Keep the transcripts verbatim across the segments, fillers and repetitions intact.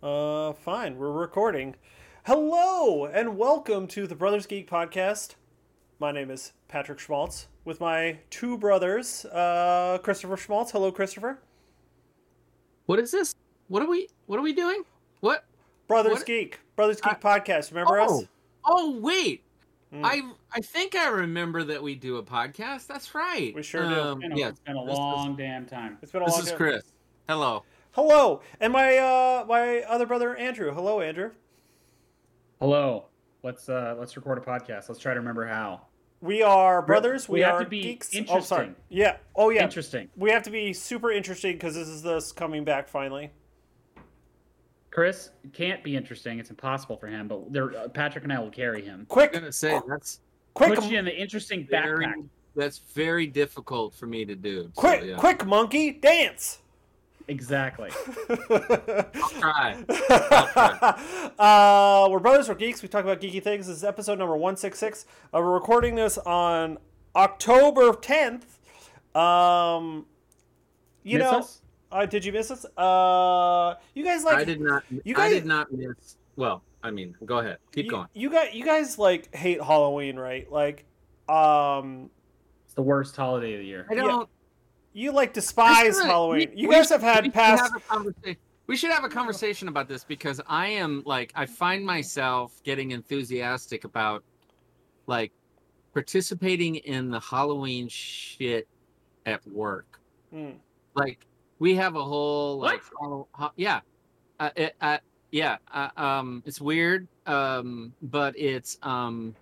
Uh, fine. We're recording. Hello and welcome to the Brothers Geek Podcast. My name is Patrick Schmaltz with my two brothers, uh, Christopher Schmaltz. Hello, Christopher. What is this? What are we? What are we doing? What? Brothers What? Geek. Brothers Geek I- Podcast. Remember Oh, us? oh, wait. Mm. I I think I remember that we do a podcast. That's right. We sure do. Um, It's been a, yes. it's been a This is- long damn time. It's been a This long is time. Chris. Hello. Hello, and my uh, my other brother Andrew. Hello, Andrew. Hello. Let's uh let's record a podcast. Let's try to remember how. We are brothers. We, We have are to be geeks. Oh, interesting. sorry. Yeah. Oh, yeah. Interesting. We have to be super interesting because this is this coming back finally. Chris can't be interesting. It's impossible for him. But there, uh, Patrick and I will carry him. I'm Quick, gonna say that's quick, Put you in the interesting very backpack. that's very difficult for me to do. so, quick, yeah. quick, monkey, dance. Exactly. I'll try. I'll try. uh, we're brothers, we're geeks. We talk about geeky things. This is episode number one sixty-six. Uh, we're recording this on October tenth. Um, you Miss know, us? uh, did you miss us? Uh, you guys like I did not. you I guys- did not miss. Well, I mean, go ahead. Keep you, going. You guys, you guys like hate Halloween, right? Like, um, It's the worst holiday of the year. I don't. you like despise Listen, Halloween. we- you we guys should- have had we should past. have a conversa- We should have a conversation about this because I am like I find myself getting enthusiastic about like participating in the Halloween shit at work. Mm. Like we have a whole What? like Hallow- ha- yeah, uh, it, uh, yeah. Uh, um, it's weird, um, but it's um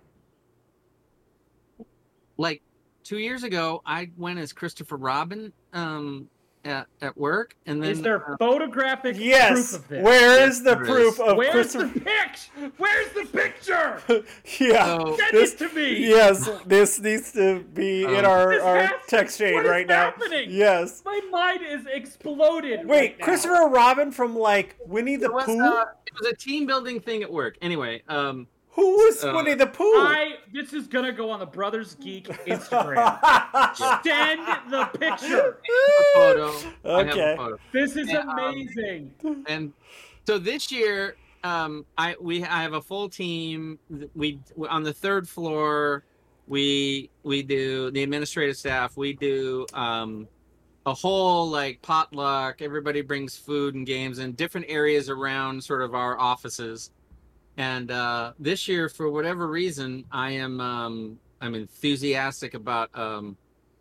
like. Two years ago, I went as Christopher Robin um, at, at work, and then Is there uh, photographic Yes. proof of this? Where Yes, is the there proof is. of Where's Christopher? the picture? Where's the picture? yeah. so, Send This- it to me. Yes, this needs to be in Um, our, This our has to- text chain what is right now. happening? Yes. My mind is exploded. Wait, right now. Christopher Robin from like Winnie the it was, Pooh? uh, it was a team building thing at work. Anyway, um, Who was uh, Winnie the Pooh? I this is gonna go on the Brothers Geek Instagram. Send the picture. a photo. I have Okay. a photo. This is Yeah, um, amazing. And so this year, um, I we I have a full team. We on the third floor, we we do the administrative staff. We do um, a whole like potluck. Everybody brings food and games in different areas around sort of our offices. And uh, this year, for whatever reason, I am um, I'm enthusiastic about. Um,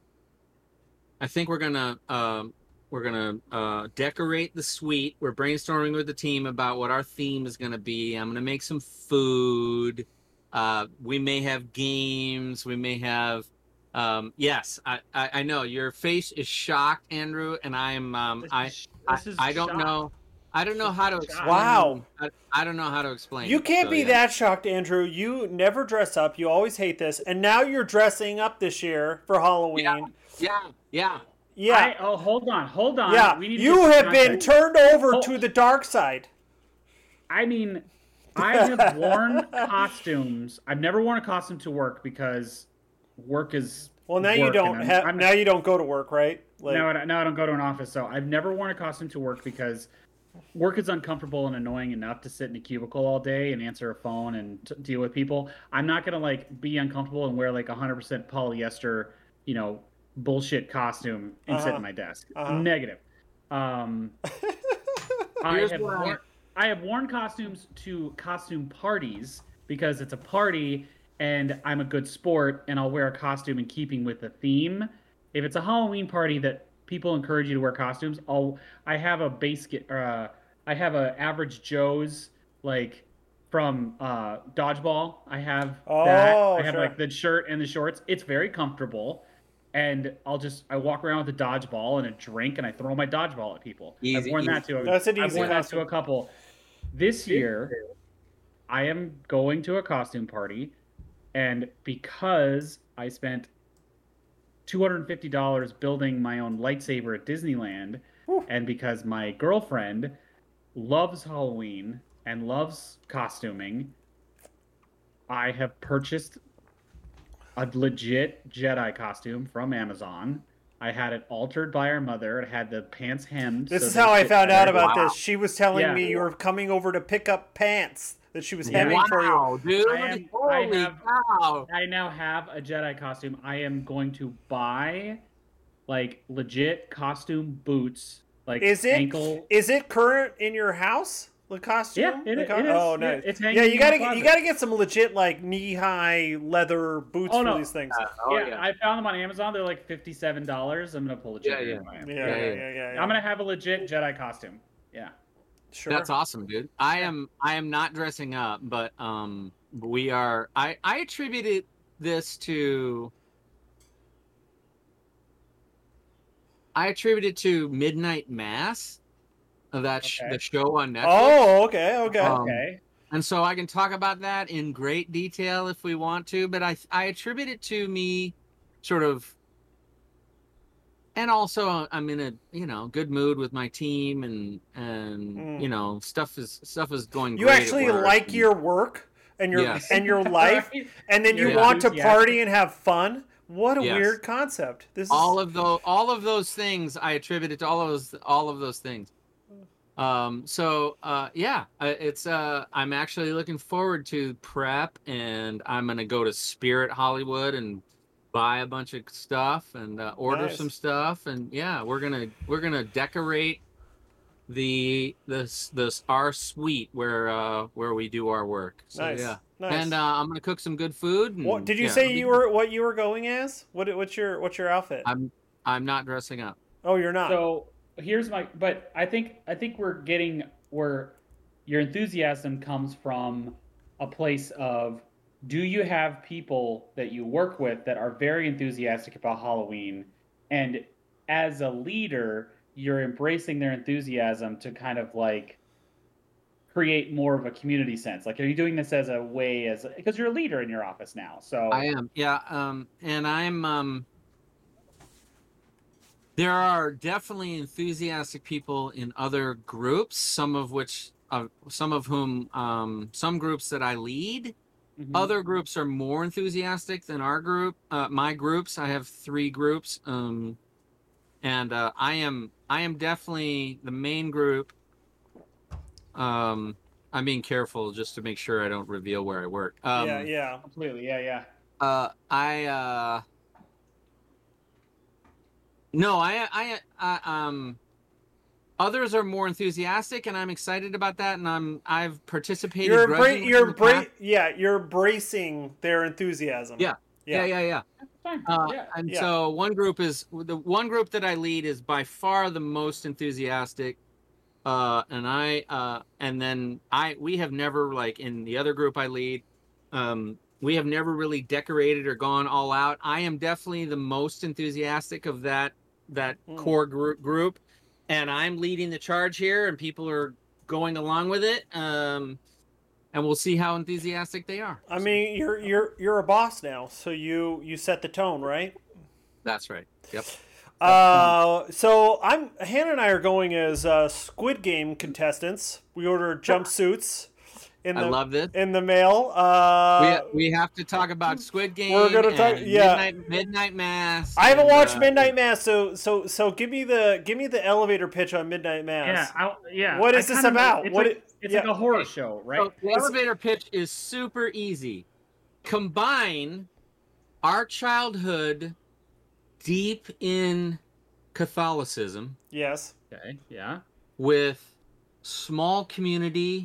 I think we're gonna um, we're gonna uh, decorate the suite. We're brainstorming with the team about what our theme is gonna be. I'm gonna make some food. Uh, we may have games. We may have. Um, yes, I, I I know your face is shocked, Andrew, and I'm um, This I is- I, this is I don't shock. know. I don't know how to Shock. explain. Wow. I, I don't know how to explain. You it, can't so, be yeah. that shocked, Andrew. You never dress up. You always hate this. And now you're dressing up this year for Halloween. Yeah, yeah, yeah. Yeah. I, oh, hold on, hold on. Yeah. We need to You get some have been context. turned over Oh. to the dark side. I mean, I have worn costumes. I've never worn a costume to work because work is. Well, now you work, don't and I'm- have. I'm- Now you don't go to work, right? Like, No, I- now I don't go to an office, so I've never worn a costume to work because work is uncomfortable and annoying enough to sit in a cubicle all day and answer a phone and t- deal with people. I'm not gonna like be uncomfortable and wear like a hundred percent polyester, you know, bullshit costume and sit Uh-huh. at my desk. Uh-huh. Negative. Um, I Here's have what I- worn, I have worn costumes to costume parties because it's a party and I'm a good sport and I'll wear a costume in keeping with the theme. If it's a Halloween party that people encourage you to wear costumes, I'll I have a base uh I have a average Joe's like from uh Dodgeball. I have that. Oh, I have sure. like the shirt and the shorts. It's very comfortable. And I'll just I walk around with a dodgeball and a drink and I throw my dodgeball at people. I've Easy, worn that easy. to a, That's an I've easy worn that costume. to a couple. This year I am going to a costume party, and because I spent two hundred fifty dollars building my own lightsaber at Disneyland, Whew. and because my girlfriend loves Halloween and loves costuming, I have purchased a legit Jedi costume from Amazon I had it altered by our mother. It had the pants hemmed. This so is they how I fit found out better. about Wow. this. She was telling Yeah. me you were coming over to pick up pants that she was Yeah. hemming for you. Wow, dude! I am- I Holy have- cow! I now have a Jedi costume. I am going to buy like legit costume boots, like Is it ankle. is it current in your house? The costume? Yeah, it- The it is. Oh, Yeah, nice. it's hanging yeah, in you the gotta get, closet. you gotta get some legit like knee high leather boots Oh, for no. these things. Uh, oh yeah, yeah, I found them on Amazon. They're like fifty-seven dollars. I'm gonna pull the Yeah, trigger. yeah. and buy 'em. Yeah, yeah, Yeah, yeah, yeah. yeah. yeah, I'm gonna have a legit Jedi costume. Yeah. Sure. that's awesome, dude. I Yeah. am I am not dressing up, but um, we are. I I attributed this to. I attribute it to Midnight Mass, of that sh- Okay. the show on Netflix. Oh, okay, okay. Um, Okay. And so I can talk about that in great detail if we want to, but I I attribute it to me sort of, and also I'm in a, you know, good mood with my team, and and Mm. you know, stuff is stuff is going You great at actually work, like and- your work and your Yes. and your life, Right? and then you You're want to enthusiastic. party and have fun. What a Yes. weird concept. This is all of those all of those things I attribute it to all of those all of those things. Um so uh yeah, uh, it's uh I'm actually looking forward to prep, and I'm going to go to Spirit Hollywood and buy a bunch of stuff, and uh, order Nice. some stuff, and yeah, we're going to we're going to decorate the this this our suite where uh where we do our work. So nice. yeah. Nice. And uh, I'm going to cook some good food. And, what did you yeah, say it'll be you good. were what you were going as? What what's your what's your outfit? I'm I'm not dressing up. oh, you're not. So here's my. But I think I think we're getting where your enthusiasm comes from a place of, do you have people that you work with that are very enthusiastic about Halloween, and as a leader, you're embracing their enthusiasm to kind of like create more of a community sense? Like, are you doing this as a way as because you're a leader in your office now? So I am, yeah. Um, and I'm. Um, there are definitely enthusiastic people in other groups. Some of which, uh, some of whom, um, some groups that I lead. Mhm. Other groups are more enthusiastic than our group. Uh, my groups, I have three groups, um, and uh, I am. I am definitely the main group. Um, I'm being careful just to make sure I don't reveal where I work. Um, yeah, yeah. completely, yeah, yeah. Uh, I uh, no, I, I, I, um, others are more enthusiastic, and I'm excited about that. And I'm, I've participated. You're grudgingly embra- in you're the bra- past. yeah, you're bracing their enthusiasm. Yeah. Yeah. yeah, yeah, yeah. That's fine. Uh, yeah. and Yeah. so one group is the one group that I lead is by far the most enthusiastic. Uh, and I, uh, and then I, we have never, like in the other group I lead, um, we have never really decorated or gone all out. I am definitely the most enthusiastic of that, that Mm. core group group. And I'm leading the charge here, and people are going along with it. Um, and we'll see how enthusiastic they are. I mean, you're you're you're a boss now, so you you set the tone, right? That's right. Yep. Uh, so I'm Hannah and I are going as uh, Squid Game contestants. We ordered jumpsuits in I the love this. in the mail. Uh, we, we have to talk about Squid Game. We're gonna talk- and yeah. Midnight, Midnight Mass. I haven't and, watched uh, Midnight Mass, so so so give me the give me the elevator pitch on Midnight Yeah, Mass. I, yeah. What I is this kinda- about? It's, What like, it- it's yeah. like a horror show, right? So the elevator pitch is super easy. Combine our childhood deep in Catholicism Yes. Okay, yeah. with small community,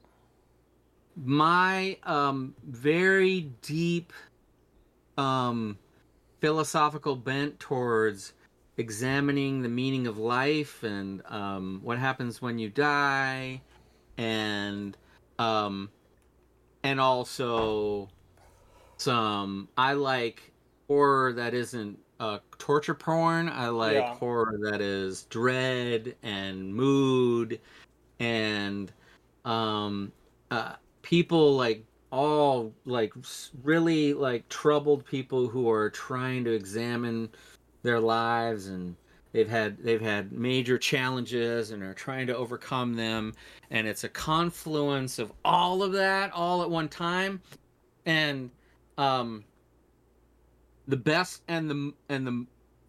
my um, very deep um, philosophical bent towards examining the meaning of life, and um, what happens when you die, and um, and also some I like horror that isn't uh, torture porn. I like Yeah. horror that is dread and mood, and um, uh, people like all like s- really like troubled people who are trying to examine their lives, and they've had they've had major challenges and are trying to overcome them, and it's a confluence of all of that all at one time. And um the best and the and the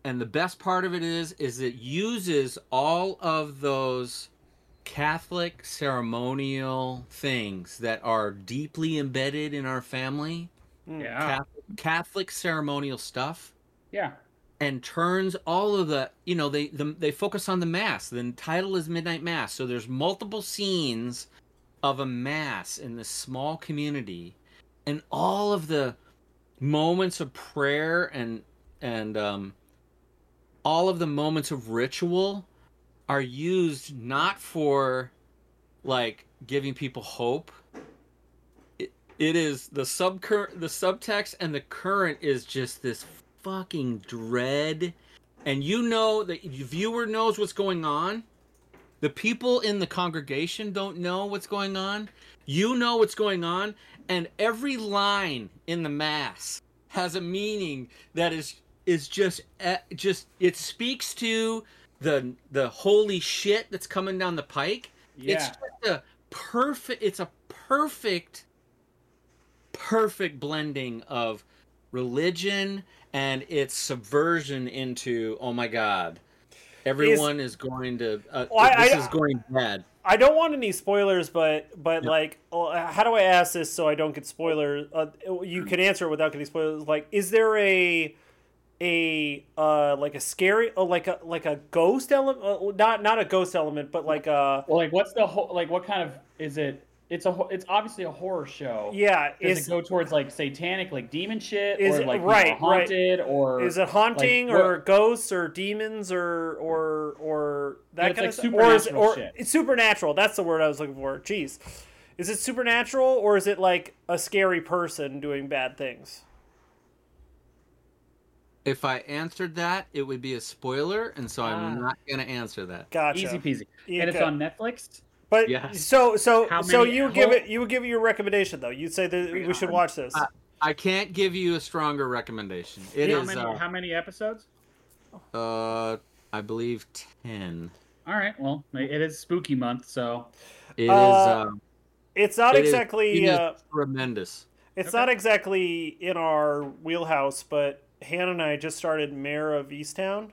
and the best part of it is is it uses all of those Catholic ceremonial things that are deeply embedded in our family, Yeah. Catholic, Catholic ceremonial stuff, Yeah. and turns all of the, you know, they the, they focus on the mass. The title is Midnight Mass, so there's multiple scenes of a mass in this small community, and all of the moments of prayer and and um, all of the moments of ritual are used not for like giving people hope. It, it is the subcurrent, the subtext, and the current is just this fucking dread. And you know that the viewer knows what's going on. The people in the congregation don't know what's going on. You know what's going on, and every line in the mass has a meaning that is is just just it speaks to the the holy shit that's coming down the pike. Yeah. It's just a perfect. It's a perfect, perfect blending of religion and its subversion into, oh my god, everyone is, is going to uh, well, I, this I, is going bad. I don't want any spoilers, but but Yeah. like, how do I ask this so I don't get spoilers? Uh, you can answer it without getting spoilers. Like, is there a a uh like a scary uh, like a like a ghost element? Uh, not not a ghost element, but like a Well, like, what's the whole? Like, what kind of is it? It's a. ho- It's obviously a horror show. yeah. Does Is it go towards like satanic, like demon shit, Is or it- like people right, are haunted, or is it haunting like, or what- ghosts or demons or or or that it's kind like of stuff? Or is it, supernatural or shit. it's supernatural? That's the word I was looking for. Jeez, is it supernatural or is it like a scary person doing bad things? If I answered that, it would be a spoiler, and so Ah. I'm not going to answer that. Gotcha. easy peasy? Yeah, And it's okay. on Netflix. But Yes. so so How so many- you how- give it you would give it your recommendation though. You'd say that we should watch this. Uh, I can't give you a stronger recommendation. It how is, many? uh, how many episodes? uh, I believe ten. All right. Well, it is spooky month, so It is. Uh, um, It's not it is- exactly it is uh, tremendous. it's Okay. not exactly in our wheelhouse, but Hannah and I just started Mayor of Easttown.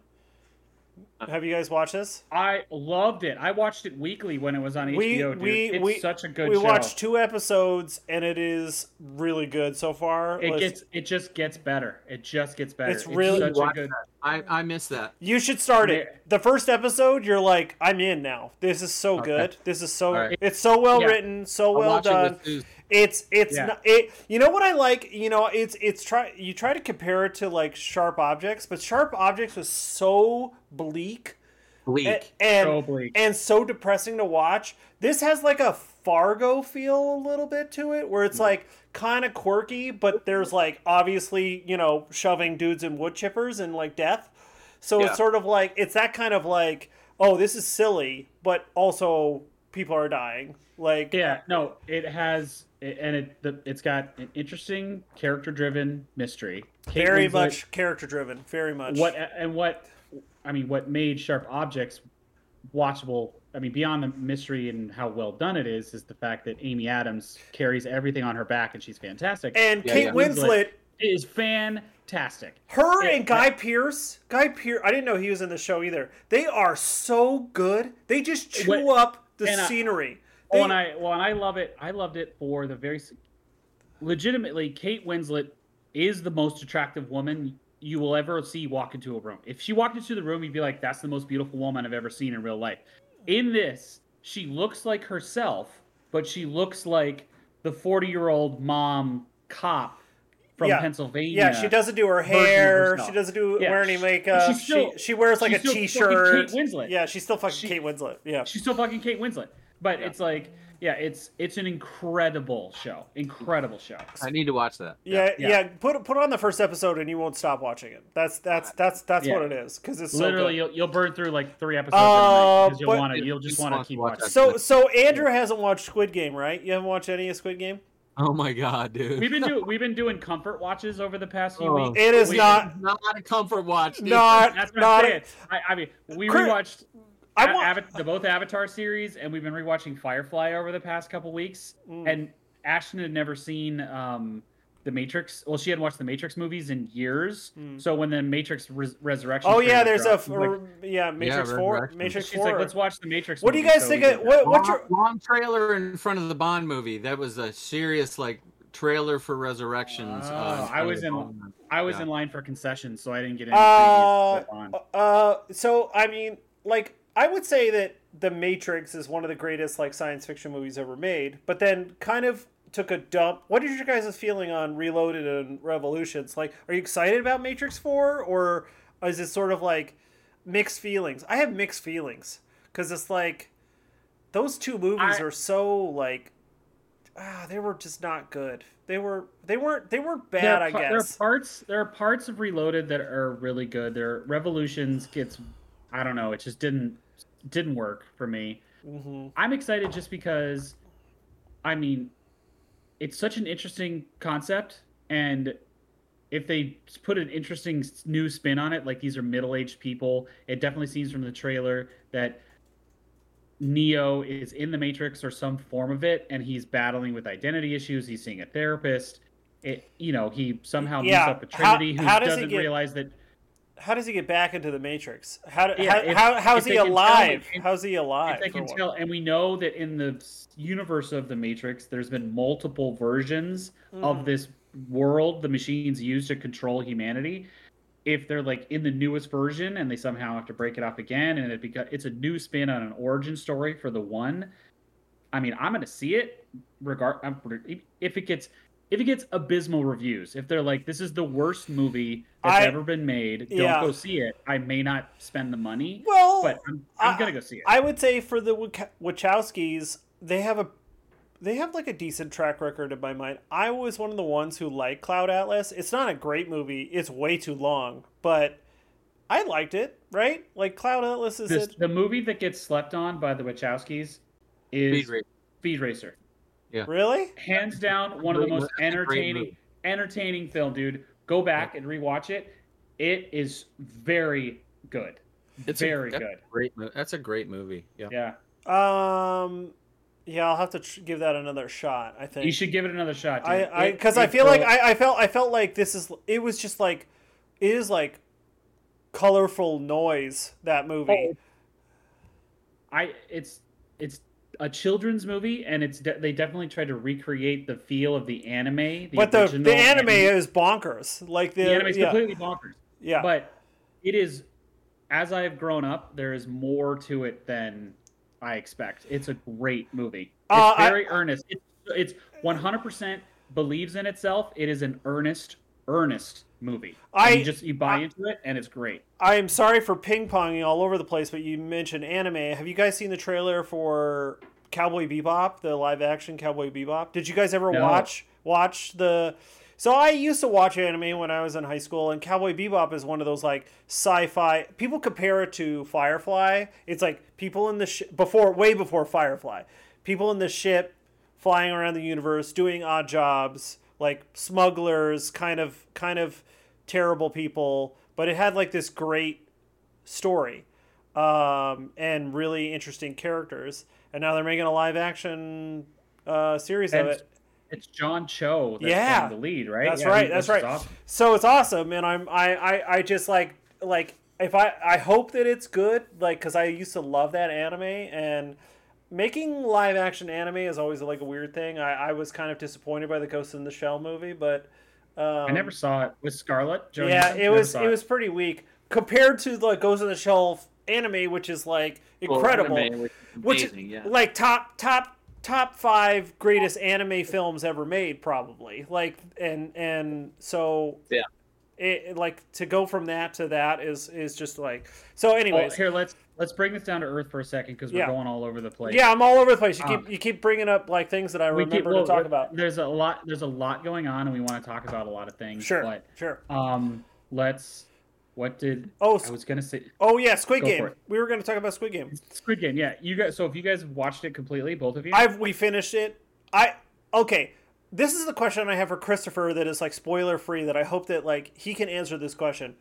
Have you guys watched this? I loved it. I watched it weekly when it was on We- H B O. Dude. we- it's we- such a good we show. watched two episodes and it is really good so far. It Let's- gets. It just gets better. It just gets better. It's really- such a Watch good. I I missed that. You should start it. Yeah. The first episode, you're like, I'm in now. This is so Okay. good. This is so. All right. It's so well Yeah. written, so I'll well watch done. it with Susan. It's it's Yeah. not it. You know what I like? You know, it's it's try you try to compare it to like Sharp Objects, but Sharp Objects was so bleak Bleak. and and, So bleak. and so depressing to watch. This has like a Fargo feel a little bit to it, where it's like kind of quirky, but there's like obviously, you know, shoving dudes in wood chippers and like death. So Yeah. it's sort of like it's that kind of like, oh, this is silly, but also people are dying. Like Yeah, no, it has, and it the, it's got an interesting character-driven mystery. Kate very Winslet- much character driven. Very much. What and what, I mean, what made Sharp Objects watchable? I mean, beyond the mystery and how well done it is, is the fact that Amy Adams carries everything on her back, and she's fantastic. And Yeah, Kate yeah. Winslet, is fantastic. her It- and Guy Pearce, Guy Pearce. I didn't know he was in the show either. They are so good. They just chew What- up the and, uh, scenery. Oh, They- and I well, and I love it. I loved it for the very legitimately. Kate Winslet is the most attractive woman you will ever see walk into a room. If she walked into the room, you'd be like, "That's the most beautiful woman I've ever seen in real life." In this, she looks like herself, but she looks like the forty-year-old mom cop from Yeah. Pennsylvania. Yeah, she doesn't do her version of hair. herself. She doesn't do Yeah, wear any she- makeup. she's still- she she wears like she's a still t-shirt. fucking Kate Winslet. Yeah, she's still fucking She- Kate Winslet. Yeah. She's still fucking Kate Winslet. But it's like, yeah, it's it's an incredible show. Incredible show. I need to watch that. Yeah, yeah, yeah. Put put on the first episode and you won't stop watching it. That's that's that's that's Yeah. what it is because it's so Literally, good. you'll, you'll burn through like three episodes Uh, because you'll but- want to. You'll just Just want to wants keep to watch watching. that. So so Andrew hasn't watched Squid Game, right? You haven't watched any of Squid Game? Oh my god, dude. We've been doing we've been doing comfort watches over the past few Oh. weeks. It is We- not Not a comfort watch. Dude. not That's what not. I'm saying. I, I mean, we Chris- rewatched I A- want. Ava- the both Avatar series, and we've been rewatching Firefly over the past couple weeks. Mm. And Ashton had never seen um, the Matrix. Well, she hadn't watched the Matrix movies in years. Hmm. So when the Matrix Res- Resurrection. Oh yeah, trailer there's a dropped, f- she's like, or- yeah Matrix Yeah, four. Resurrection. Matrix she's four. like, let's watch the Matrix. What do you movie. guys So think we of- did what- that. what's long, your- long trailer in front of the Bond movie? That was a serious like trailer for Resurrections. Oh, uh, I front of was the in. Bond. I was Yeah. in line for concessions, so I didn't get any. Uh, previews on. uh, so I mean, like, I would say that The Matrix is one of the greatest like science fiction movies ever made, but then kind of took a dump. What is your guys' feeling on Reloaded and Revolutions? Like, are you excited about Matrix four, or is it sort of like mixed feelings? I have mixed feelings because it's like those two movies I- are so like ah, they were just not good. They were they weren't they weren't bad. There are I pa- guess there are parts. There are parts of Reloaded that are really good. There Revolutions gets. I don't know. It just didn't didn't work for me. hmm I'm excited just because, I mean, it's such an interesting concept, and if they put an interesting s- new spin on it, like these are middle-aged people, it definitely seems from the trailer that Neo is in the Matrix or some form of it, and he's battling with identity issues. He's seeing a therapist. It, you know, he somehow meets Yeah, up with how- Trinity, who how does he doesn't get- realize that. How does he get back into the Matrix? How do- Yeah, how, if- how how's if he they can tell alive? that- How's he alive? If they for can one? tell, and we know that in the s- universe of the Matrix, there's been multiple versions Mhm. of this world the machines use to control humanity. If they're like in the newest version and they somehow have to break it up again, and it beca- it's a new spin on an origin story for the one. I mean, I'm gonna see it. Regard I'm- if it gets if it gets abysmal reviews. If they're like, this is the worst movie that's I- ever been made, don't yeah. go see it. I may not spend the money, Well, but I'm, I'm I- gonna go see it. I would say for the Wach- Wachowskis, they have a they have like a decent track record in my mind. I was one of the ones who liked Cloud Atlas. It's not a great movie. It's way too long, but I liked it. Right? Like Cloud Atlas is This, it? the movie that gets slept on by the Wachowskis is Speed Racer. Speed Racer. Really? Hands down, one of the Great most mo- that's a great entertaining, movie. entertaining film, dude. Go back and rewatch it. It is very good. It's a- very that's a good. Great. mo- That's a great movie. Yeah. Yeah, Um. Yeah, I'll have to tr- give that another shot. I think you should give it another shot. Dude. I I It- because I it feel like will- I, I felt I felt like this is it was just like it is like colorful noise that movie. Oh, I it's it's a children's movie, and it's de- they definitely tried to recreate the feel of the anime. The but the original the anime is bonkers. Like the, the anime is yeah, completely bonkers. yeah. But it is, as I have grown up, there is more to it than I expect. It's a great movie. It's Uh, I- very earnest. It's it's one hundred percent believes in itself. It is an earnest, earnest movie. And I- you just you buy I- into it, and it's great. I am sorry for ping ponging all over the place, but you mentioned anime. Have you guys seen the trailer for Cowboy Bebop, the live action Cowboy Bebop? Did you guys ever No. watch watch the? So I used to watch anime when I was in high school, and Cowboy Bebop is one of those like sci-fi. People compare it to Firefly. It's like people in the sh- before, way before Firefly, people in the ship flying around the universe doing odd jobs, like smugglers, kind of kind of terrible people. But it had like this great story um, and really interesting characters. And now they're making a live action uh, series And of it. It's John Cho that's Yeah. playing the lead, right? That's Yeah, right. he- That's which is right. awesome. So it's awesome, and I'm I, I I just like like if I I hope that it's good, like because I used to love that anime, and making live action anime is always like a weird thing. I, I was kind of disappointed by the Ghost in the Shell movie, but um, I never saw it with Scarlett yeah, Johansson. it Never was saw it was pretty weak compared to the Ghost in the Shell anime, which is like incredible. Well, anime, which is Which amazing, yeah. like top top top five greatest anime films ever made, probably. Like and and so Yeah. it like to go from that to that is is just like so. Well, Anyways, here let's let's bring this down to earth for a second because we're Yeah. going all over the place. yeah, I'm all over the place. You Um, keep you keep bringing up like things that I We remember keep- well, to talk about. There's a lot. There's a lot going on, and we want to talk about a lot of things. Sure, But sure. um, let's. What did Oh, I was gonna say? oh yeah, Squid Go for Game. it. We were going to talk about Squid Game. Squid Game. Yeah, you guys. So if you guys have watched it completely, both of you. I've we finished it. I okay. This is the question I have for Christopher that is like spoiler free. That I hope that like he can answer this question.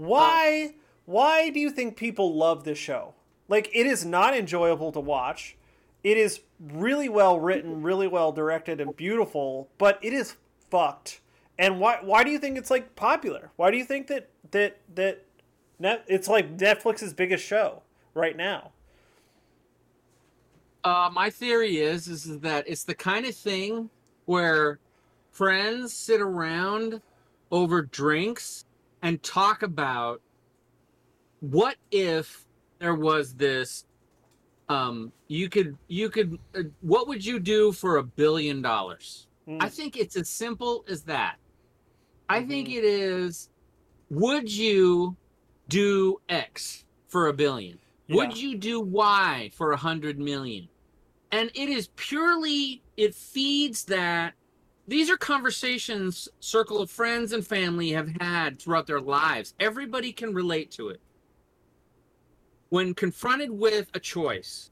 Why why do you think people love this show? Like it is not enjoyable to watch. It is really well written, really well directed, and beautiful. But it is fucked. And why why do you think it's like popular? Why do you think that that that net, it's like Netflix's biggest show right now? Uh, my theory is, is that it's the kind of thing where friends sit around over drinks and talk about what if there was this um you could you could uh, what would you do for a billion dollars? Mm. I think it's as simple as that. I Mm-hmm. think it is, would you do X for a billion? Yeah. Would you do Y for a hundred million? And it is purely, it feeds that. These are conversations circle of friends and family have had throughout their lives. Everybody can relate to it. When confronted with a choice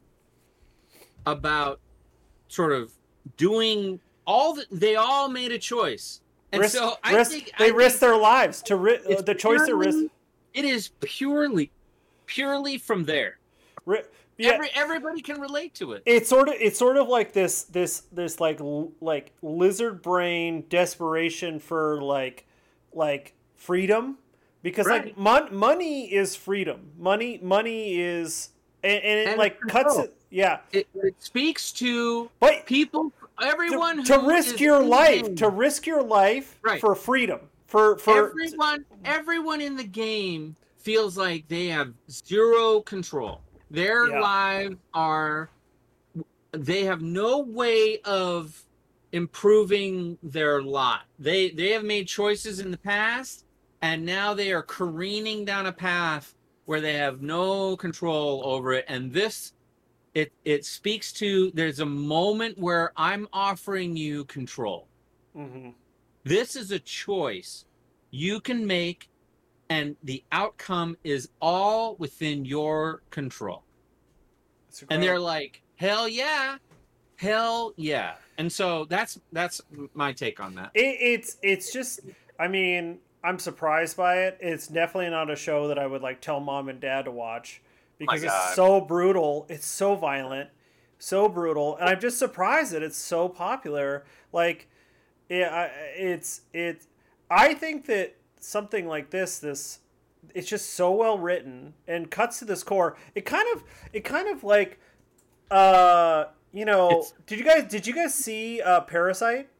about sort of doing all that, they all made a choice. And risk, so I risk, think they I risk think their lives to ri- it's the choice to risk. purely- It is purely, purely from there. Ri- yeah, Every everybody can relate to it. it's sort of it's sort of like this this this like l- like lizard brain desperation for like like freedom, because Right. like mon- money is freedom. Money money is and, and it And like control. cuts it. Yeah, It, it speaks to but people, everyone to, to who risk is your in the life game. to risk your life Right. for freedom for for everyone everyone in the game feels like they have zero control. Their Yeah. lives are, they have no way of improving their lot. They they have made choices in the past, and now they are careening down a path where they have no control over it. And this, it it speaks to, there's a moment where I'm offering you control. Mhm. This is a choice you can make, and the outcome is all within your control. It's And they're incredible. like, hell yeah, hell yeah. And so that's that's my take on that. It, it's it's just, I mean, I'm surprised by it. It's definitely not a show that I would like tell mom and dad to watch, because God. it's so brutal. It's so violent, so brutal, and I'm just surprised that it's so popular. Like, yeah, I- it's it. I think that something like this, this, it's just so well written and cuts to this core. It kind of, it kind of like, uh, you know, It's- did you guys did you guys see uh, Parasite?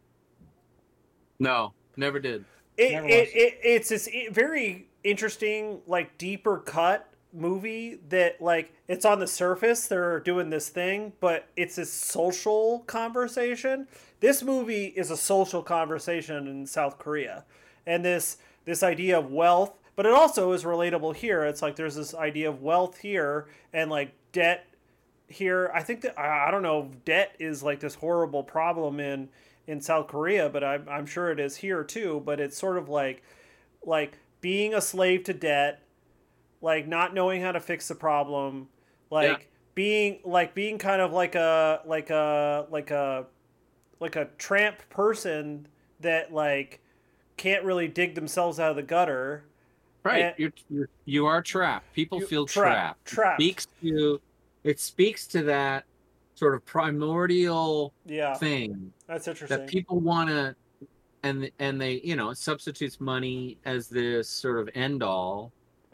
No, never did. It, Never it, watched it it's this i- very interesting, like deeper cut movie that like it's on the surface they're doing this thing, but it's a social conversation. This movie is a social conversation in South Korea, and this this idea of wealth, but it also is relatable here. It's like there's this idea of wealth here and like debt here. I think that I I don't know if debt is like this horrible problem in in South Korea, but I'm I'm sure it is here too. But it's sort of like like being a slave to debt, like not knowing how to fix the problem, like Yeah. being like being kind of like a like a like a like a tramp person that like can't really dig themselves out of the gutter. Right, And- you're, you're you are trapped. People You- feel trapped, trapped. trapped. It speaks to it speaks to that sort of primordial Yeah, thing that's interesting. that people want to, and and they, you know, it substitutes money as this sort of end all,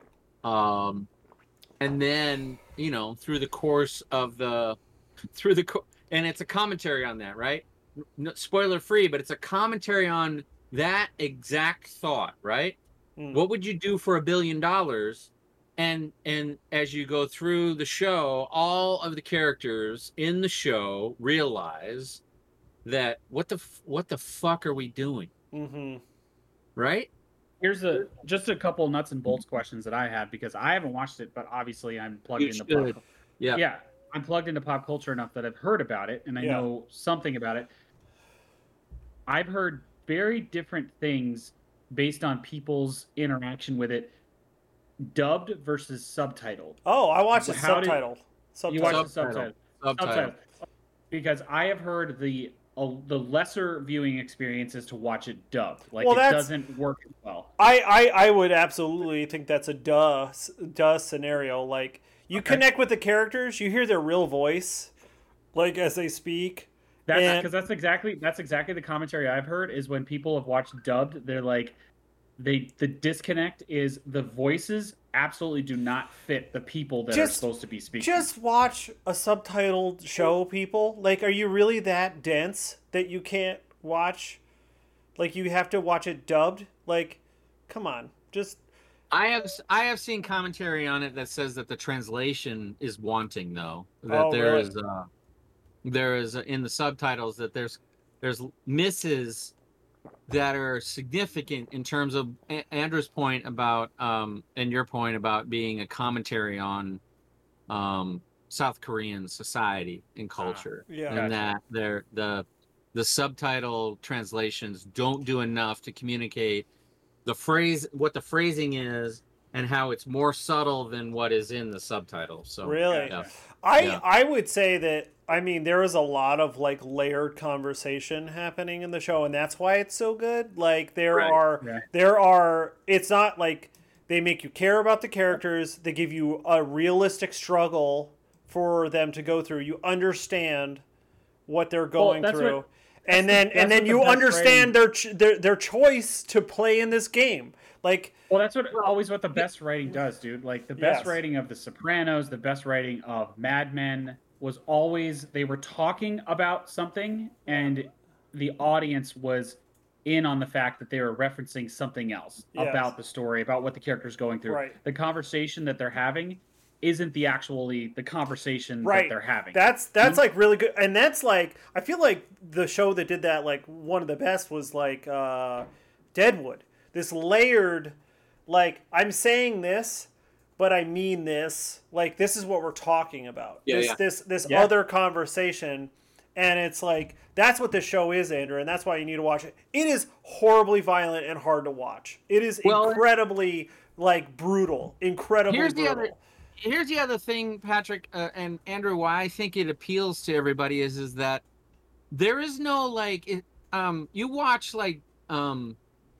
um and then, you know, through the course of the through the co- and it's a commentary on that, right? No, spoiler free, but it's a commentary on that exact thought, right? Mm. What would you do for a billion dollars? And and as you go through the show, all of the characters in the show realize that what the f- what the fuck are we doing, Mm-hmm. right? Here's a just a couple nuts and bolts questions that I have, because I haven't watched it, but obviously I'm plugged You into should. pop. Yeah. Yeah, I'm plugged into pop culture enough that I've heard about it and I Yeah. know something about it. I've heard very different things based on people's interaction with it, dubbed versus subtitled. Oh, I watched it How did- subtitled. You Subtitled. watched the Subtitle. subtitle. Subtitle. Subtitle. Because I have heard the uh, the lesser viewing experience is to watch it dubbed. Like Well, it that's- doesn't work as well. I, I, I would absolutely think that's a duh duh scenario. Like you Okay. connect with the characters, you hear their real voice, like as they speak, That's And- because that's exactly that's exactly the commentary I've heard is when people have watched dubbed, they're like, they the disconnect is the voices absolutely do not fit the people that are Just- supposed to be speaking. Just watch a subtitled show, people. Like, are you really that dense that you can't watch? Like, you have to watch it dubbed? Like, come on. Just, I have I have seen commentary on it that says that the translation is wanting, though. That Oh, there really? is uh, there is uh, in the subtitles that there's there's misses that are significant in terms of A- Andrew's point about um and your point about being a commentary on um South Korean society and culture, yeah. and Gotcha. that they're the the subtitle translations don't do enough to communicate the phrase, what the phrasing is, and how it's more subtle than what is in the subtitle. So really? yeah. I Yeah. I would say that, I mean, there is a lot of, like, layered conversation happening in the show, and that's why it's so good. Like, there Right. are, Right. there are, it's not like they make you care about the characters, they give you a realistic struggle for them to go through. You understand what they're going that's through. what- and the- then that's and then what the you best understand their, ch- their their choice to play in this game. Like, Well, that's what always what the best writing does, dude. Like the best Yes. writing of The Sopranos, the best writing of Mad Men was always they were talking about something, and the audience was in on the fact that they were referencing something else Yes. about the story, about what the character's going through. Right. The conversation that they're having isn't the actually the conversation right, that they're having. That's that's like really good, and that's like, I feel like the show that did that, like, one of the best was like uh, Deadwood. This layered, like, I'm saying this, but I mean this. Like, this is what we're talking about. Yeah, this yeah. this this Yeah. other conversation, and it's like, that's what this show is, Andrew, and that's why you need to watch it. It is horribly violent and hard to watch. It is Well, incredibly, like, brutal, incredibly Here's the brutal. other- Here's the other thing, Patrick uh, and Andrew, why I think it appeals to everybody is is that there is no, like, it, um you watch, like, um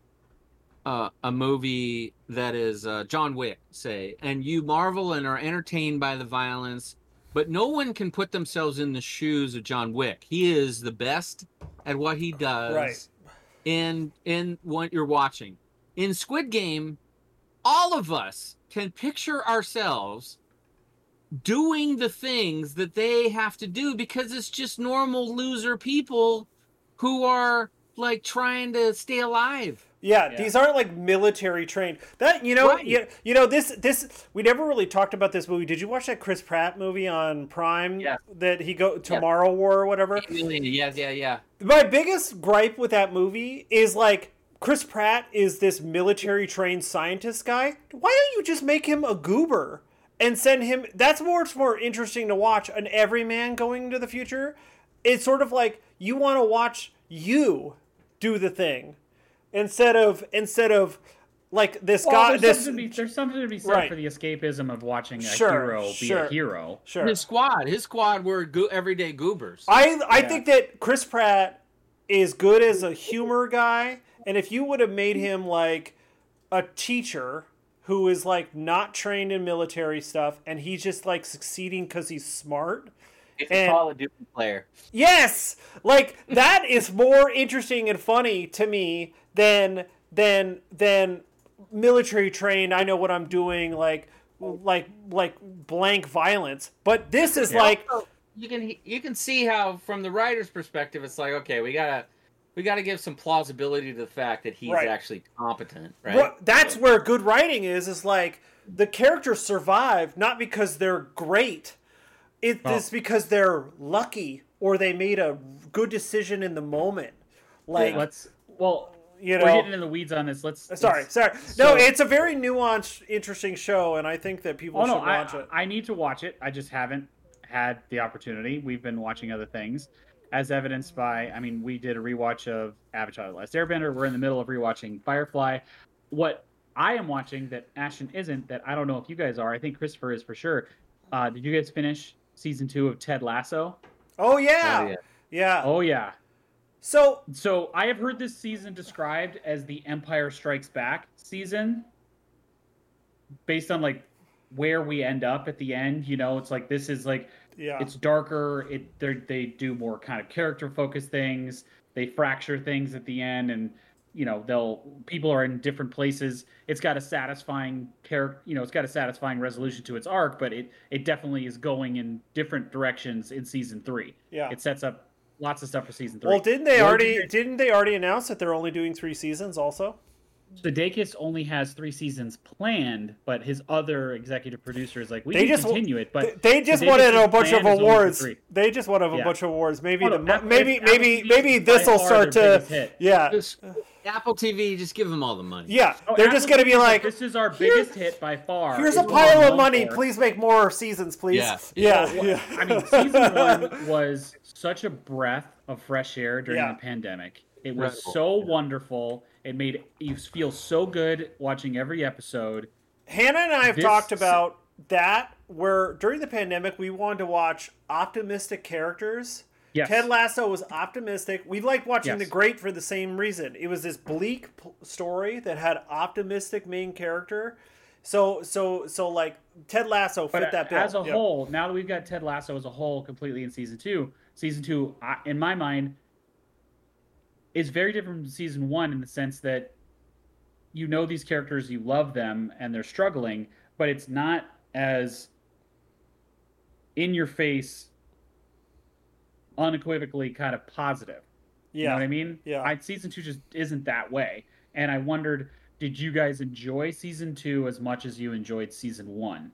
uh, a movie that is uh, John Wick, say, and you marvel and are entertained by the violence, but no one can put themselves in the shoes of John Wick. He is the best at what he does Right. in in what you're watching. In Squid Game, all of us can picture ourselves doing the things that they have to do because it's just normal loser people who are, like, trying to stay alive. Yeah, Yeah. these aren't like military trained. That you know, Right. you, you know this this we never really talked about this movie. Did you watch that Chris Pratt movie on Prime? Yeah. That he go Tomorrow War or whatever. Yeah, yeah, yeah. My biggest gripe with that movie is, like, Chris Pratt is this military trained scientist guy. Why don't you just make him a goober and send him? That's much more interesting to watch. An everyman going into the future. It's sort of like you want to watch you do the thing instead of instead of like this Well, guy. there's, This something to be, there's something to be said Right. for the escapism of watching a Sure, hero be sure. a hero. sure. His squad, his squad were go- everyday goobers. I I Yeah. think that Chris Pratt is good as a humor guy, and if you would have made him like a teacher who is, like, not trained in military stuff, and he's just, like, succeeding because he's smart. He's and- a Call of Duty player. Yes, like, that is more interesting and funny to me than than than military trained. I know what I'm doing, like like like blank violence. But this is Yeah. like. Also, you can you can see how, from the writer's perspective, it's like, okay, we gotta we gotta give some plausibility to the fact that he's Right. actually competent, right? Well, that's where good writing is. Is like the characters survive not because they're great. It's Oh. because they're lucky or they made a good decision in the moment. Like, Let's well, you we're know. getting in the weeds on this. Let's Sorry, let's- sorry. so- no, it's a very nuanced, interesting show, and I think that people Oh should no, I, watch it. I need to watch it. I just haven't had the opportunity. We've been watching other things, as evidenced by. I mean, we did a rewatch of Avatar: The Last Airbender. We're in the middle of rewatching Firefly. What I am watching that Ashton isn't, that I don't know if you guys are. I think Christopher is for sure. Uh, did you guys finish season two of Ted Lasso? Oh yeah. Oh, yeah. yeah. Oh yeah. So So I have heard this season described as the Empire Strikes Back season, based on like where we end up at the end. You know, it's like this is like Yeah. It's darker. It they they do more kind of character focused things. They fracture things at the end, and you know they'll people are in different places. It's got a satisfying character. You know, it's got a satisfying resolution to its arc, but it it definitely is going in different directions in season three. Yeah. It sets up lots of stuff for season three. Well, didn't they What already did you- didn't they already announce that they're only doing three seasons also? Sudeikis only has three seasons planned, but his other executive producer is like, we They can just- continue it, but They just Sudeikis' wanted a bunch of plan is only for awards. three. They just wanted a Yeah. bunch of awards. Maybe Oh, the no, mo- Apple- maybe Apple maybe T V maybe is by this will far start their to biggest hit. yeah Just Apple T V, just give them all the money. yeah. Oh, They're Apple just gonna T V be is like, this is our "Here- biggest hit by far. here's It's a what we're pile of known money. for." Please make more seasons, please. Yeah. Yeah, Well, yeah. I mean, season one was such a breath of fresh air during Yeah. the pandemic. It was Incredible. so wonderful. It made you feel so good watching every episode. Hannah and I have This- talked about that where during the pandemic we wanted to watch optimistic characters. Yes. Ted Lasso was optimistic. We liked watching Yes. The Great for the same reason. It was this bleak p- story that had optimistic main character. So so so like Ted Lasso fit But that bill. as a Yep. whole, now that we've got Ted Lasso as a whole completely in season two, season two, I- in my mind, is very different from season one in the sense that you know these characters, you love them, and they're struggling, but it's not as in your face, unequivocally kind of positive. You know yeah. what I mean? Yeah. I, season two just isn't that way. And I wondered, did you guys enjoy season two as much as you enjoyed season one?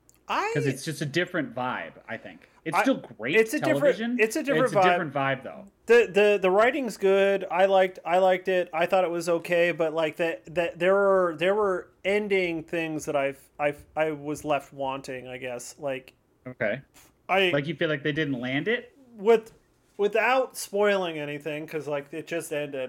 I Because it's just a different vibe, I think. It's I- still great it's a different- television. it's a different It's vibe. a different vibe, though. the the the writing's good. I liked I liked it. I thought it was okay, but like that that there were there were ending things that I've I've I was left wanting. I guess like Okay. I Like you feel like they didn't land it? with without spoiling anything because like it just ended.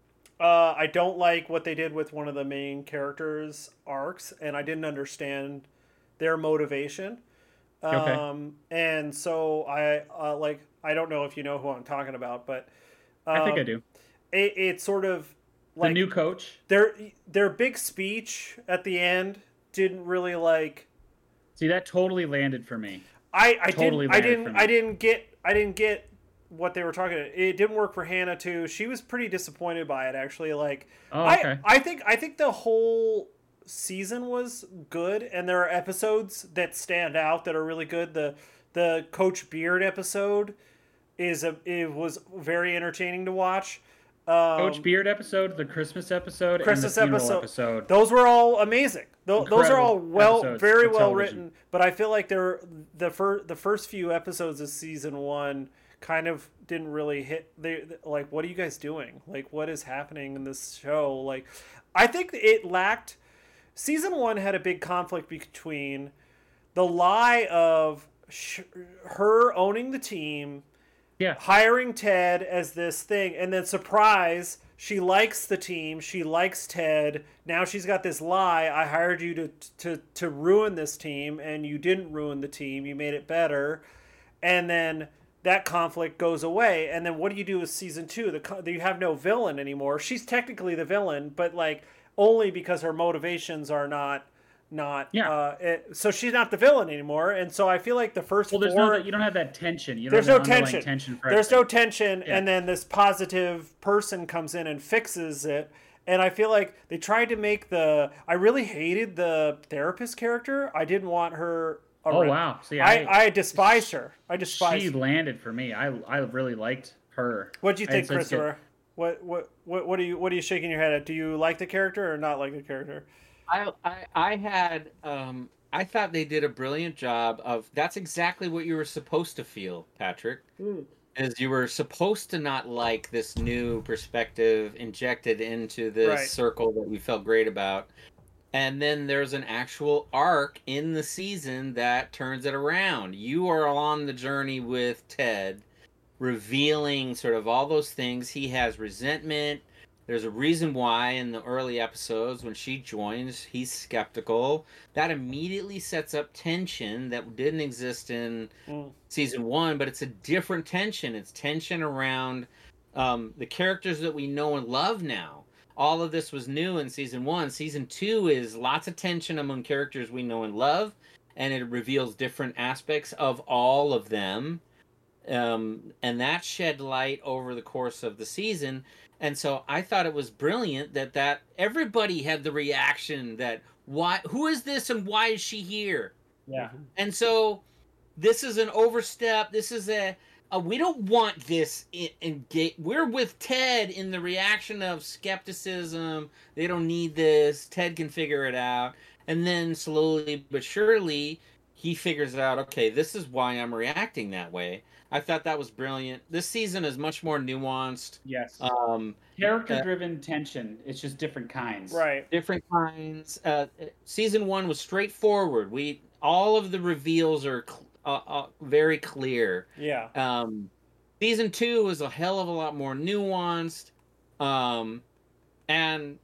Uh, I don't like what they did with one of the main characters' arcs, and I didn't understand their motivation. Okay. Um, and so I uh, like I don't know if you know who I'm talking about, but um, I think I do. It, it's sort of The like new coach. their their big speech at the end didn't really like. See, that totally landed for me. I I Totally didn't I landed didn't for me. I didn't get I didn't get what they were talking about. It didn't work for Hannah too. She was pretty disappointed by it actually. Like Oh, I okay. I think I think the whole season was good, and there are episodes that stand out that are really good. The the Coach Beard episode is a it was very entertaining to watch. Um, Coach Beard episode, the Christmas episode, Christmas and the funeral episode. episode. Those were all amazing. Tho- Those are all Incredible well, episodes very for well television. written. But I feel like they're the first the first few episodes of season one kind of didn't really hit. They like, what are you guys doing? Like, what is happening in this show? Like, I think it lacked. Season one had a big conflict between the lie of sh- her owning the team, Yeah. hiring Ted as this thing, and then surprise, she likes the team, she likes Ted. Now she's got this lie. I hired you to to to ruin this team, and you didn't ruin the team. You made it better, and then that conflict goes away. And then what do you do with season two? The co- you have no villain anymore. She's technically the villain, but like only because her motivations are not. Not Yeah. uh, it, so she's not the villain anymore, and so I feel like the first Well, there's four no that you don't have that tension. You don't there's have no that underlying tension. tension for There's no everything. tension, Yeah. and then this positive person comes in and fixes it. And I feel like they tried to make the. I really hated the therapist character. I didn't want her. Oh around. wow! See, I, I, I despised her. I despised. she landed for me. I I really liked her. What do you I think, said- Christopher? What what what what are you what are you shaking your head at? Do you like the character or not like the character? I, I I had um I thought they did a brilliant job of that's exactly what you were supposed to feel, Patrick. Is you were supposed to not like this new perspective injected into this Right. circle that we felt great about. And then there's an actual arc in the season that turns it around. You are on the journey with Ted, revealing sort of all those things. He has resentment. There's a reason why in the early episodes when she joins, he's skeptical. That immediately sets up tension that didn't exist in Mm. season one, but it's a different tension. It's tension around um, the characters that we know and love now. All of this was new in season one. Season two is lots of tension among characters we know and love, and it reveals different aspects of all of them. Um, and that shed light over the course of the season. And so I thought it was brilliant that that everybody had the reaction that why who is this and why is she here? Yeah. And so this is an overstep. This is a, a we don't want this in, in we're with Ted in the reaction of skepticism. They don't need this. Ted can figure it out. And then slowly but surely he figures out, okay, this is why I'm reacting that way. I thought that was brilliant. This season is much more nuanced. Yes. Um, Character-driven uh, tension. It's just different kinds. Right. Different kinds. Uh, season one was straightforward. We all of the reveals are cl- uh, uh, very clear. Yeah. Um, season two is a hell of a lot more nuanced. Um, and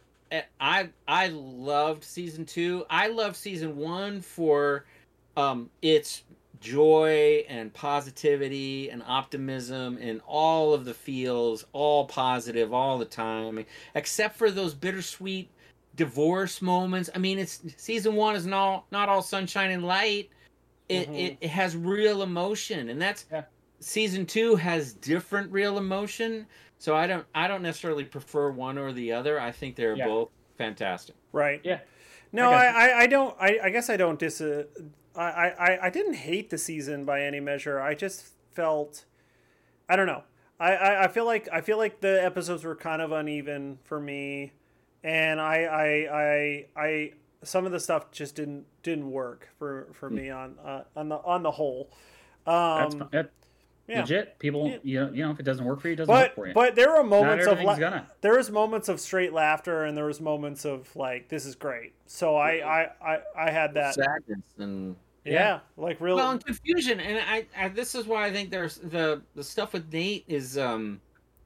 I I loved season two. I loved season one for um, its joy and positivity and optimism and all of the feels, all positive all the time, except for those bittersweet divorce moments. I mean, it's season one is not not all sunshine and light. It mm-hmm. it, it has real emotion, and that's yeah. Season two has different real emotion. So I don't I don't necessarily prefer one or the other. I think they're yeah. both fantastic. Right. Yeah. No, I, I, I don't I, I guess I don't dis uh, I, I, I didn't hate the season by any measure. I just felt I don't know. I, I, I feel like I feel like the episodes were kind of uneven for me, and I I, I, I some of the stuff just didn't didn't work for, for me on uh, on the on the whole. Um, That's that, yeah. legit. People, yeah. you know, you know, if it doesn't work for you, it doesn't but, work for you. But there were moments of la- gonna. there was moments of straight laughter, and there was moments of like, this is great. So I I, I, I had that sadness and yeah, yeah, like real well and confusion. And I, I this is why I think there's the the stuff with Nate is um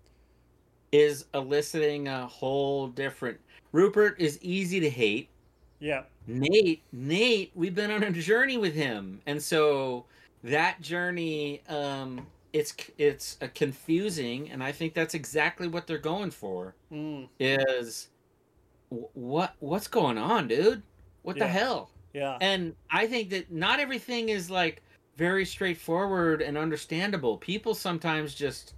is eliciting a whole different. Rupert is easy to hate. Yeah. Nate, Nate, we've been on a journey with him, and so that journey, um, it's it's a confusing, and I think that's exactly what they're going for. Mm. Is what what's going on, dude? What yeah. the hell? Yeah. And I think that not everything is like very straightforward and understandable. People sometimes just,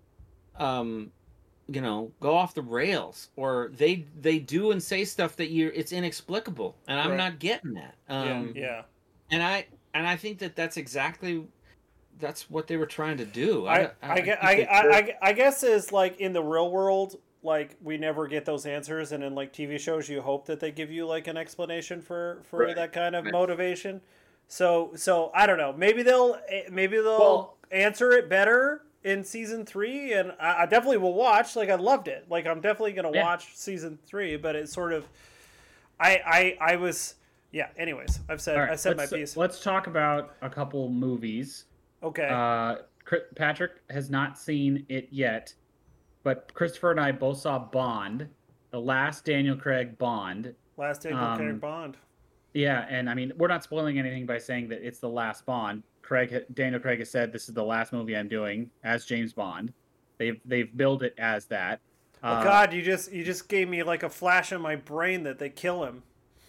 um. you know, go off the rails, or they they do and say stuff that you it's inexplicable, and I'm right. not getting that. Um, yeah, yeah. And I and I think that that's exactly that's what they were trying to do. I I, I, I, I, I, I, I guess is like in the real world, like we never get those answers, and in like T V shows, you hope that they give you like an explanation for for right. that kind of right. motivation. So so I don't know. Maybe they'll maybe they'll well, answer it better in season three, and I, I definitely will watch. Like I loved it. Like I'm definitely gonna yeah. watch season three. But it's sort of, I I I was yeah. Anyways, I've said right, I said my piece. Let's talk about a couple movies. Okay. Uh, Patrick has not seen it yet, but Christopher and I both saw Bond, the last Daniel Craig Bond. Last Daniel um, Craig Bond. Yeah, and I mean we're not spoiling anything by saying that it's the last Bond. Craig, Daniel Craig has said this is the last movie I'm doing as James Bond. They've they've billed it as that. Oh uh, God, you just you just gave me like a flash in my brain that they kill him.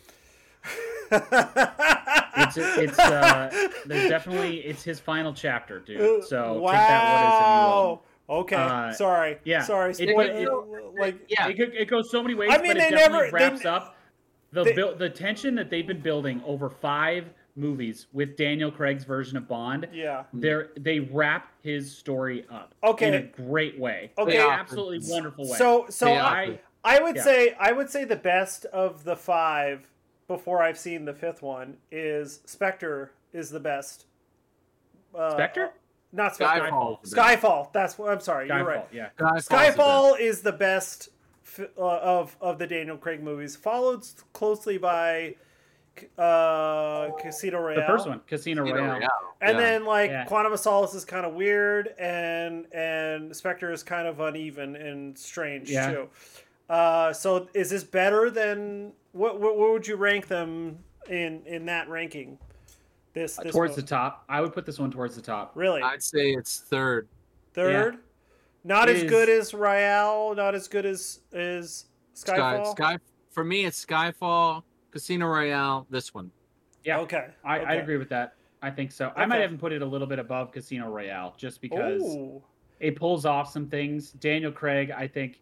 it's it's uh, there's definitely it's his final chapter, dude. So wow. take that what is if you will. Okay, uh, sorry. Yeah, sorry. It, it, it, like yeah, it, it goes so many ways. I mean, but they it definitely never wraps they, up the they, build, the tension that they've been building over five movies with Daniel Craig's version of Bond. Yeah, they they wrap his story up. Okay, in a great way. Okay, an absolutely wonderful way. So, so I, I would yeah. say I would say the best of the five before I've seen the fifth one is Spectre is the best. Uh, Spectre? Uh, not Spectre. Skyfall. Skyfall. That's what I'm sorry. Skyfall, You're right. Yeah. Skyfall is the best uh, of of the Daniel Craig movies, followed closely by. Uh, Casino Royale. The first one, Casino, Casino Royale. Royale. And yeah. then like yeah. Quantum of Solace is kind of weird, and and Spectre is kind of uneven and strange yeah. too. Uh, so is this better than what, what? What would you rank them in in that ranking? This, this towards one? the top. I would put this one towards the top. Really? I'd say it's third. Third. Yeah. Not it as is... good as Royale. Not as good as as Skyfall. Sky, Sky for me, it's Skyfall. Casino Royale, this one. Yeah. Okay. I, okay. I agree with that. I think so. I might even put it a little bit above Casino Royale just because Ooh. it pulls off some things. Daniel Craig, I think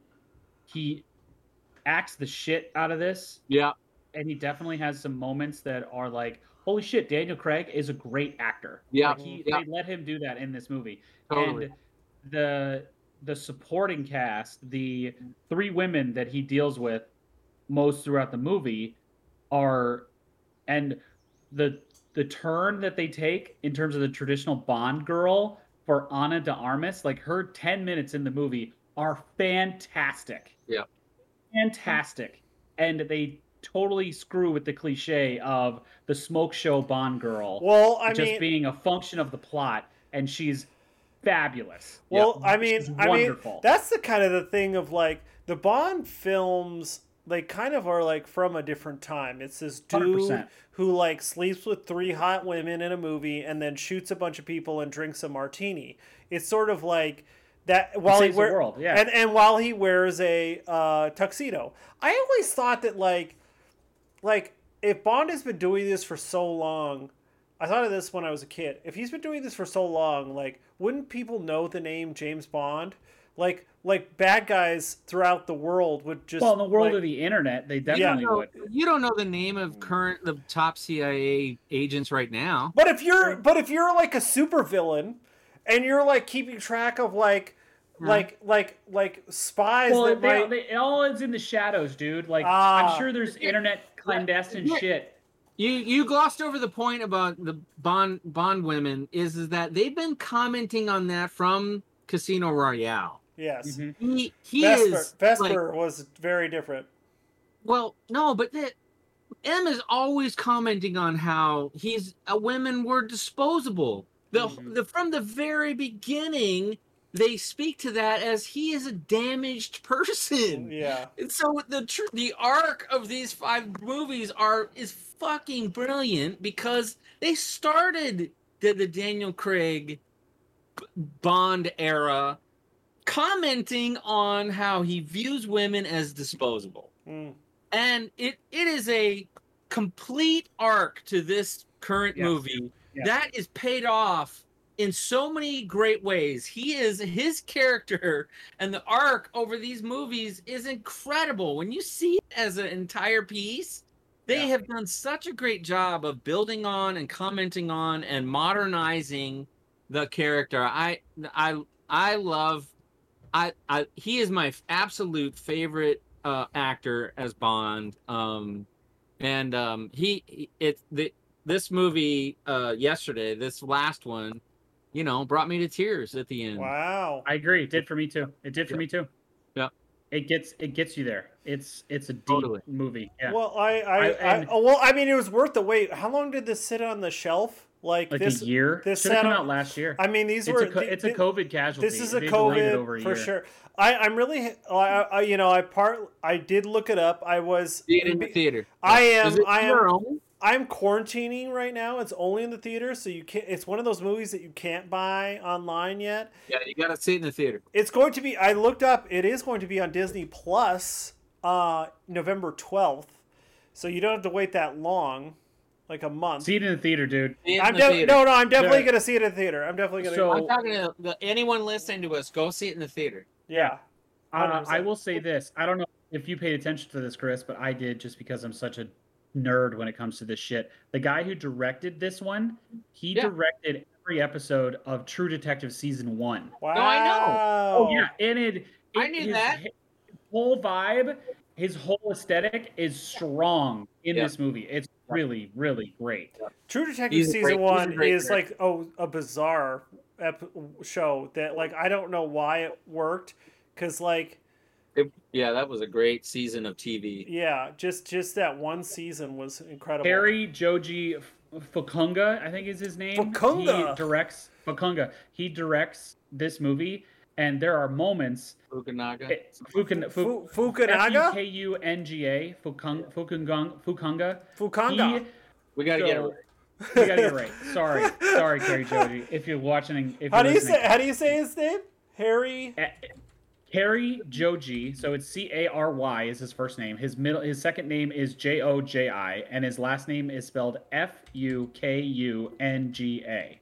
he acts the shit out of this. Yeah. And he definitely has some moments that are like, holy shit, Daniel Craig is a great actor. Yeah. Like he, yeah. they let him do that in this movie. Totally. And the the supporting cast, the three women that he deals with most throughout the movie are, and the the turn that they take in terms of the traditional Bond girl for Ana de Armas, like her ten minutes in the movie are fantastic. Yeah. Fantastic. And they totally screw with the cliche of the smoke show Bond girl. Well, I just mean, being a function of the plot, and she's fabulous. Well, Yeah. I mean, She's I mean, wonderful. that's the kind of the thing of like the Bond films. They kind of are like from a different time. It's this dude one hundred percent. who like sleeps with three hot women in a movie and then shoots a bunch of people and drinks a martini. It's sort of like that while he saves the wears world, yeah. and and while he wears a uh, tuxedo. I always thought that like like if Bond has been doing this for so long, I thought of this when I was a kid. If he's been doing this for so long, like wouldn't people know the name James Bond? Like like bad guys throughout the world would just Well, in the world like, of the internet, they You definitely don't, know, would. you don't know the name of current the top C I A agents right now. But if you're but if you're like a supervillain and you're like keeping track of like Huh? like like like spies Well, that they, might they, it all is in the shadows, dude. Like, Ah. I'm sure there's internet clandestine Yeah. shit. You you glossed over the point about the Bond Bond women is is that they've been commenting on that from Casino Royale. yes. Mhm. He he Vesper is Vesper like, was very different. well, no, but that M is always commenting on how he's uh, women were disposable. The, Mhm. the from the very beginning, they speak to that as he is a damaged person. Yeah. And so the tr- the arc of these five movies are is fucking brilliant because they started the, the Daniel Craig B- Bond era commenting on how he views women as disposable. Mm. And it it is a complete arc to this current Yes. movie Yeah. that is paid off in so many great ways. He is his character and the arc over these movies is incredible. When you see it as an entire piece, they Yeah. have done such a great job of building on and commenting on and modernizing the character. I I I love I I he is my absolute favorite uh actor as Bond. Um and um he he- it's the this movie uh yesterday, this last one, you know, brought me to tears at the end. Wow. I agree. It did for me too. It did for Yeah. me too. Yeah. It gets it gets you there. It's it's a deep Totally. movie. Yeah. Well, I, I, I- I, and- oh, well, I mean, it was worth the wait. How long did this sit on the shelf? Like, like this a year. this Should have sat come on- out last year. I mean, these it's were a co- the- it's a the- COVID casualty. This is a They delayed it COVID over a for year. sure. I, I'm really, I, I, you know, I part, I did look it up. I was, See it in the theater. I am, Is it I your am, own? I'm quarantining right now. It's only in the theater, so you can't. It's one of those movies that you can't buy online yet. Yeah, you gotta see it in the theater. It's going to be. I looked up. It is going to be on Disney Plus, uh, November twelfth. So you don't have to wait that long, like a month. See it in the theater, dude. See it in I'm the de- theater. no, no. I'm definitely Yeah. gonna see it in the theater. I'm definitely gonna. So- I'm talking to the, anyone listening to us. Go see it in the theater. yeah. Uh, one hundred I percent. will say this. I don't know if you paid attention to this, Chris, but I did just because I'm such a nerd when it comes to this shit. The guy who directed this one, he Yeah. directed every episode of True Detective season one. Wow. I know. Oh yeah, and it, it I knew his, that. his whole vibe, his whole aesthetic is strong in Yeah. this movie. It's really, really great. True Detective He's a season great- he's a one great is director. like oh a bizarre ep- show that like I don't know why it worked because like It, yeah, that was a great season of T V. yeah just just that one season was incredible. Harry Joji F- Fukunga, I think is his name. Fukunga. He directs Fukunga. He directs this movie, and there are moments. Fukunaga. It, Fukun, Fu- Fu, Fukunaga, F U K U N G A, Fukung, Fukungang, Fukunga. Fukanga. He, we gotta get it so- right. you gotta get it right. Sorry, sorry, Kerry Joji. If you're watching, if How you're do you listening, say how do you say his name? Harry. Eh, Cary Joji. So it's C A R Y is his first name. His middle, his second name is J O J I, and his last name is spelled F U K U N G A.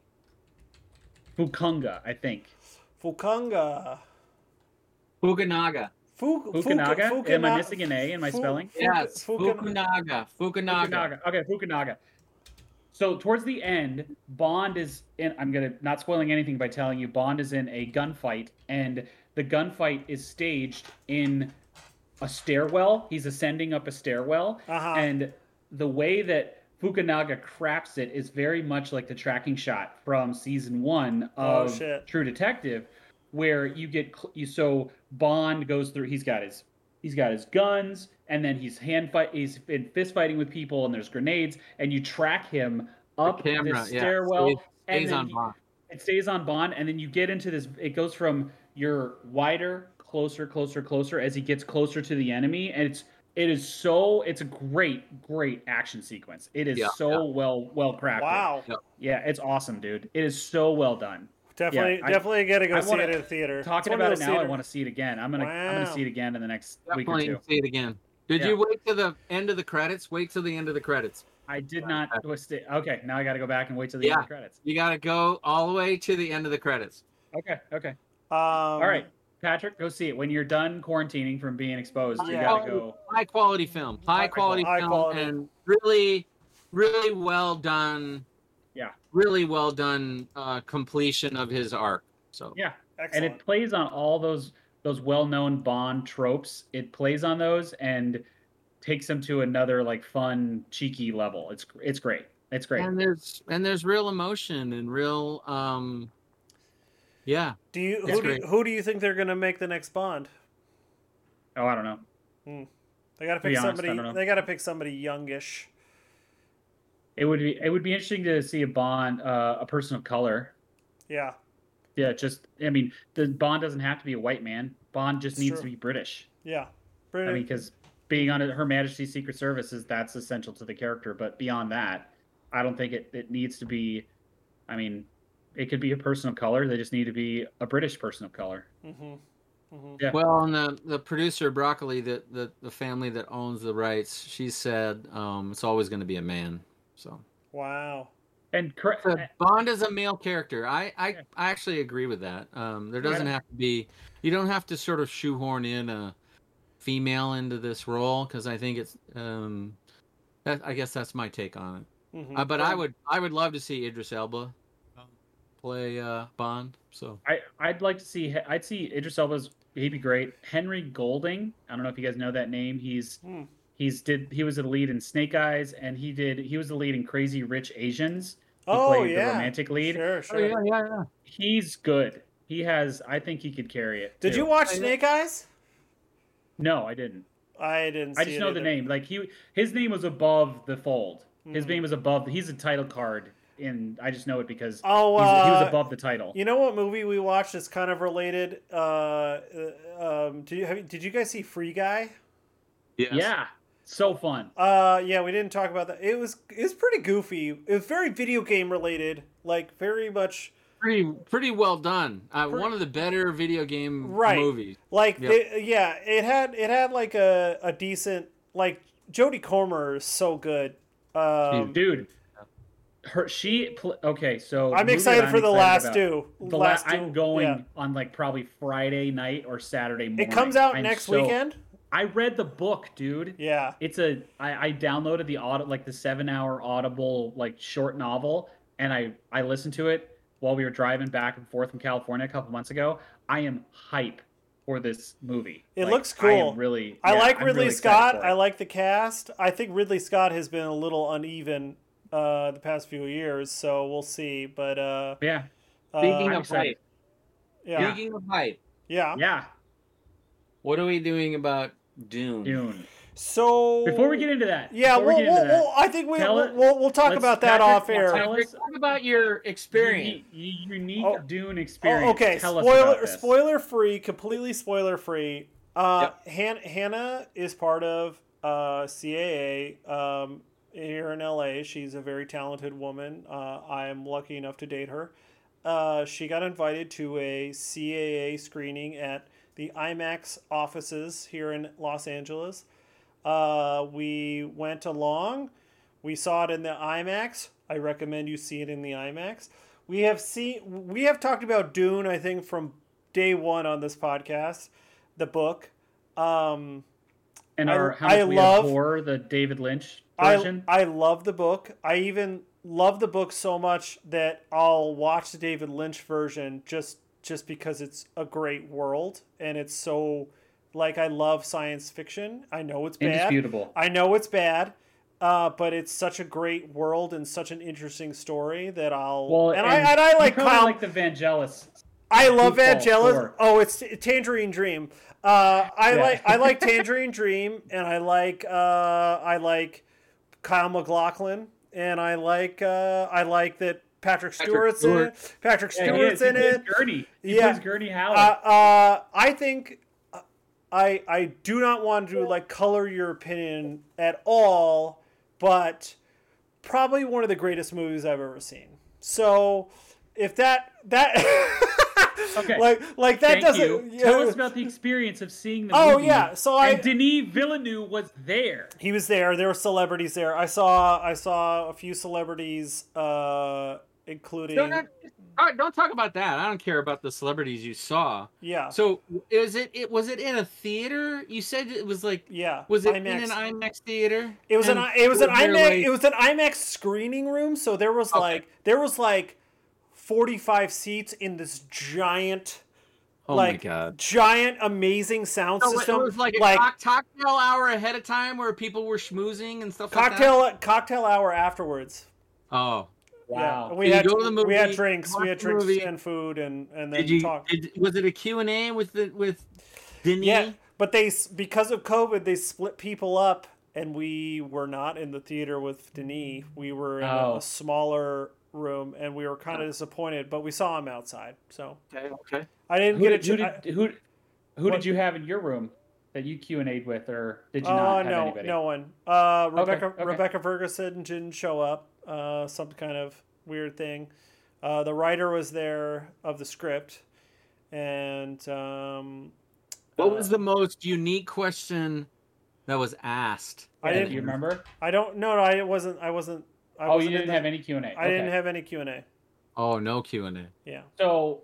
Fukunga, I think. Fukanga. Fukunaga. Fu- Fukunaga. Fuku- Am I Fukuna- missing an A in my Fu- spelling? Fuku- Yes, Fukuna- Fukunaga. Fukunaga. Fukunaga. Okay, Fukunaga. So towards the end, Bond is in. I'm gonna not spoiling anything by telling you Bond is in a gunfight, and the gunfight is staged in a stairwell. He's ascending up a stairwell, Uh-huh. and the way that Fukunaga crafts it is very much like the tracking shot from season one Oh, of shit. True Detective, where you get cl- you so Bond goes through. He's got his he's got his guns, and then he's hand fight. He's been fist fighting with people, and there's grenades, and you track him up The camera, this yeah, stairwell. stays- and stays then on he- Bond. It stays on Bond, and then you get into this. It goes from you're wider, closer, closer, closer as he gets closer to the enemy, and it's it is so it's a great, great action sequence. It is Yeah, so well well crafted. Wow. Yep. Yeah, it's awesome, dude. It is so well done. Definitely, Yeah, I- definitely got to go I see wanna- it in the theater. Talking It's one of about it those now, I theater- want to see it again. I'm gonna I'm gonna Wow. see it again in the next week or Definitely two. see it again. Did Yeah. you wait to the end of the credits? Wait till the end of the credits. I did not. Okay, now I got to go back and wait till the Yeah. end of the credits. You got to go all the way to the end of the credits. Okay, okay. Um, All right, Patrick, go see it when you're done quarantining from being exposed. You Yeah. gotta go. High quality film. High, High quality quality. film High quality. and really, really well done. Yeah. Really well done uh, completion of his arc. So Yeah, and Excellent. it plays on all those those well-known Bond tropes. It plays on those and takes them to another like fun, cheeky level. It's it's great. It's great. and there's and there's real emotion and real um yeah. do you It's who, do you great. who do you think they're going to make the next Bond? Oh, I don't know. They got to To be pick honest, somebody. I don't know. They got to pick somebody youngish. It would be it would be interesting to see a Bond, uh, a person of color. Yeah. Yeah, just I mean, the Bond doesn't have to be a white man. Bond just It's needs true. to be British. Yeah. I Pretty, mean, because being on Her Majesty's Secret Service is that's essential to the character. But beyond that, I don't think it, it needs to be. I mean, it could be a person of color. They just need to be a British person of color. hmm hmm Yeah. Well, and the the producer Broccoli, the the, the family that owns the rights, she said um it's always going to be a man. So Wow. And correct. So Bond is a male character. I, I, Yeah. I actually agree with that. Um, there doesn't Yeah. have to be, you don't have to sort of shoehorn in a female into this role because I think it's, um, that, I guess that's my take on it. Mhm. Uh, but I would, I would love to see Idris Elba play uh, Bond. So I I'd like to see. I'd see Idris Elba's. He'd be great. Henry Golding. I don't know if you guys know that name. He's Hmm. he's did he was the lead in Snake Eyes, and he did he was the lead in Crazy Rich Asians. He Oh played yeah. the romantic lead. Sure, sure. yeah, yeah. He's good. He has. I think he could carry it. Did too. you watch Snake Eyes? No, I didn't. I didn't. See I just it know the either. name. Like he, his name was above the fold. His Mhm. name was above. He's a title card in. I just know it because Oh, he's, he was uh, above the title. You know what movie we watched that's kind of related? Uh, uh, um, did you have, did you guys see Free Guy? Yes. Yeah, so fun. Uh, yeah, we didn't talk about that. It was it was pretty goofy. It was very video game related, like very much Pretty, pretty well done. Uh, Pretty- one of the better video game Right. movies. like Yep. it, yeah. It had it had like a, a decent like Jodie Comer is so good. Um, Dude, her she. Pl- okay, so I'm movie excited that for the excited last about- two. The last last two. I'm going yeah. on like probably Friday night or Saturday morning. It comes out I'm next so- weekend. I read the book, dude. Yeah. It's a I, I downloaded the audit like the seven hour Audible like short novel, and I I listened to it while we were driving back and forth from California a couple months ago. I am hype for this movie. It Like, looks I am cool. really. I yeah, like I'm Ridley really excited Scott. for it. I like the cast. I think Ridley Scott has been a little uneven uh, the past few years, so we'll see. But uh, Yeah, uh, Speaking I'm of excited. hype, yeah, speaking of hype, yeah. yeah. what are we doing about Dune? Dune. So Before we get into that, yeah, before we we'll, get into we'll, that, we'll, I think we tell we'll, it- we'll, we'll talk let's- about that Patrick, off air. tell Patrick, us- talk about your experience. Unique, unique Oh. Dune Oh, experience. okay, Tell us spoiler about this. spoiler free, completely spoiler free. Uh, Han- Hannah is part of uh, C A A um, here in L A. She's a very talented woman. Uh, I am lucky enough to date her. uh, she got invited to a C A A screening at the IMAX offices here in Los Angeles. Uh, we went along. We saw it in the IMAX. I recommend you see it in the IMAX. We have seen. We have talked about Dune, I think, from day one on this podcast, the book. Um, And our how I much we love- abhor the David Lynch I, version. I love the book. I even love the book so much that I'll watch the David Lynch version just just because it's a great world and it's so like I love science fiction. I know it's bad. Indisputable. I know it's bad. Uh, but it's such a great world and such an interesting story that I'll Well, and, and I and I you like probably Kyle. like the Vangelis. I love Football Vangelis. four. Oh, it's Tangerine Dream. Uh, I Yeah. like I like Tangerine Dream, and I like uh, I like Kyle MacLachlan, and I like uh, I like that Patrick Stewart's Stewart. in it. Patrick Yeah, he Stewart's is. in he plays it. Gurney. He Yeah. plays Gurney Howard. Uh, uh, I think I I do not want to like color your opinion at all, but probably one of the greatest movies I've ever seen. So if that that Okay. like like that Thank doesn't you. Tell us about the experience of seeing the Oh, movie. yeah, so I- and Denis Villeneuve was there. He was there. There were celebrities there. I saw I saw a few celebrities, uh, including Don't, not, all right, don't talk about that. I don't care about the celebrities you saw. yeah, So is it? It was it in a theater? You said it was like. yeah. Was it IMAX. in an IMAX theater? It was And an it was an there, IMAX like- it was an IMAX screening room. So there was Okay. like there was like forty-five seats in this giant, Oh like my god! giant amazing sound So system. it was like a like cock- cocktail hour ahead of time where people were schmoozing and stuff like cocktail cocktail hour afterwards. that. Oh, Wow. Yeah, we So you had go to the we had movie, drinks, we watch had the drinks movie. and food, and and then did you? talk. Did, was it a Q and A with the with Denis? Yeah, but they because of COVID, they split people up, and we were not in the theater with Denis. We were in a, Oh. a smaller room, and we were kind of disappointed. But we saw him outside, so Okay. Okay. I didn't Who get did, a who, ch- did, who, who What? did you have in your room that you Q and A'd with, or did you Oh not have no, anybody? no one. Uh, Rebecca okay. Rebecca Ferguson didn't show up. Uh, some kind of weird thing. Uh, the writer was there of the script, and um, What uh, was the most unique question that was asked? I Yeah, didn't- do you remember? I don't. No, no, I wasn't. I wasn't. I Oh, wasn't you in didn't that- have any Q and A. I didn't have any Q and A. Oh, no Q and A. Yeah, So,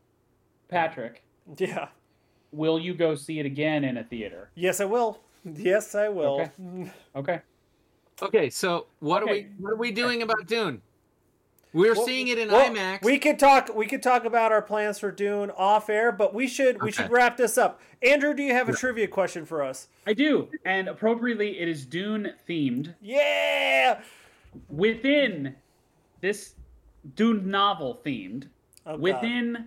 Patrick, yeah. will you go see it again in a theater? Yes, I will. Yes, I will. Okay. Okay, so what Okay. are we what are we doing about Dune? We're Well- seeing it in well, IMAX. We could talk. We could talk about our plans for Dune off air, but we should. We Okay. should wrap this up. Andrew, do you have a trivia question for us? I do, and appropriately, it is Dune themed. Yeah. Within this Dune novel themed, Oh, God. within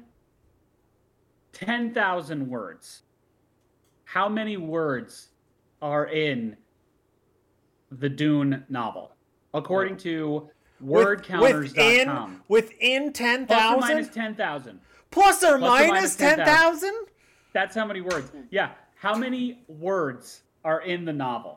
ten thousand words, how many words are in the Dune novel? According to word counters dot com. within within ten Plus or minus thousand. ten thousand. Plus or Plus or minus minus ten thousand. That's how many words. Yeah. How many words are in the novel?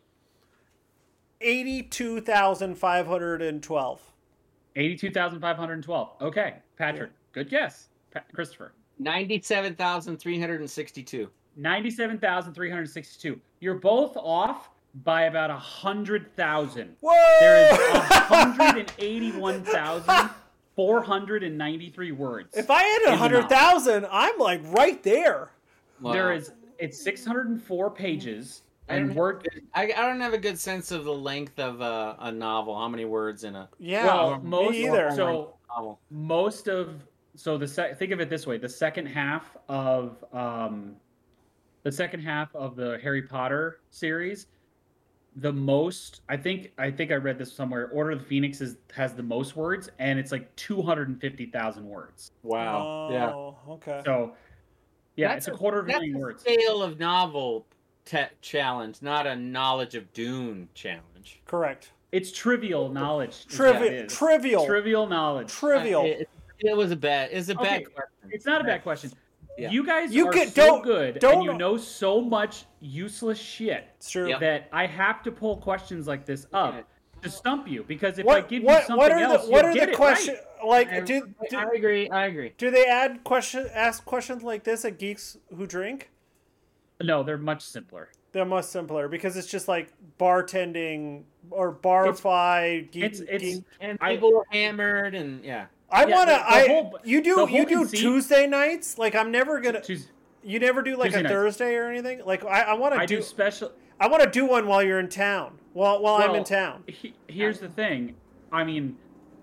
Eighty-two thousand five hundred and twelve. eighty-two thousand five hundred twelve. Okay. Patrick, good guess. Pa- Christopher. ninety-seven thousand three hundred sixty-two. ninety-seven thousand three hundred sixty-two. You're both off by about one hundred thousand. Whoa! There is one hundred eighty-one thousand four hundred ninety-three words. If I had in a the hundred thousand, I'm like right there. Wow. There is, it's six hundred four pages, I and don't, word. I, I don't have a good sense of the length of a, a novel. How many words in a Yeah. Well, me most either. so novel? most of so the sec- think of it this way: the second half of um, the second half of the Harry Potter series, the most I think I think I read this somewhere. Order of the Phoenix is has the most words, and it's like two hundred and fifty thousand words. Wow. yeah. Oh, okay. So, yeah, That's it's a quarter of a That's million a words. scale of novel te- challenge, not a knowledge of Dune challenge. Correct. It's trivial knowledge. is what it Trivial. is. Trivial. Trivial knowledge. Trivial. Uh, It, it was a bad. It's a Okay, bad question. It's not a bad question. Yeah. You guys You are can- so don't- good, don't- and you know so much useless shit It's true. Yep. that I have to pull questions like this up Okay. to stump you. Because if I What, give you what, something what are else, the what you'll are get the it question? right. like I, do, do I agree. I agree. do they add question ask questions like this at Geeks Who Drink? No, they're much simpler. They're much simpler because it's just like bartending or bar fi. Geek, It's it's geek. And I- people are hammered, and yeah. I yeah, wanna. the- the I whole- you the do whole you do conceit- Tuesday nights? Like I'm never gonna. Tues- You never do like Tuesday a nights. Thursday or anything. Like I, I want to I do. do special. I want to do one while you're in town. While while I'm Well, in town. he- here's the thing. I mean,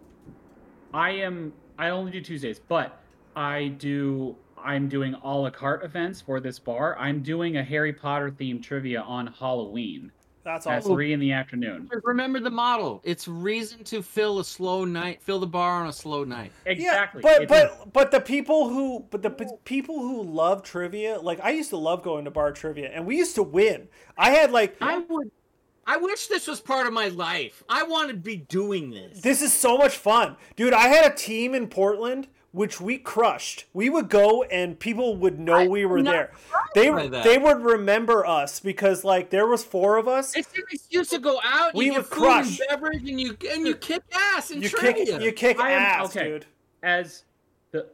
I am. I only do Tuesdays, but I do. I'm doing a la carte events for this bar. I'm doing a Harry Potter themed trivia on Halloween That's at awesome. three in the afternoon. Remember the model. It's reason to fill a slow night, fill the bar on a slow night. Exactly. Yeah, but It's- but but the people who but the p- people who love trivia, like I used to love going to bar trivia, and we used to win. I had like I would. I wish this was part of my life. I want to be doing this. this is so much fun, dude. I had a team in Portland which we crushed. We would go and people would know I- we were I'm not there. They by that. they would remember us because like there was four of us. It's an excuse to go out. We You would get food crush. and beverage, and you and you kick ass and You trivia. kick you kick I am- ass, okay. dude. as the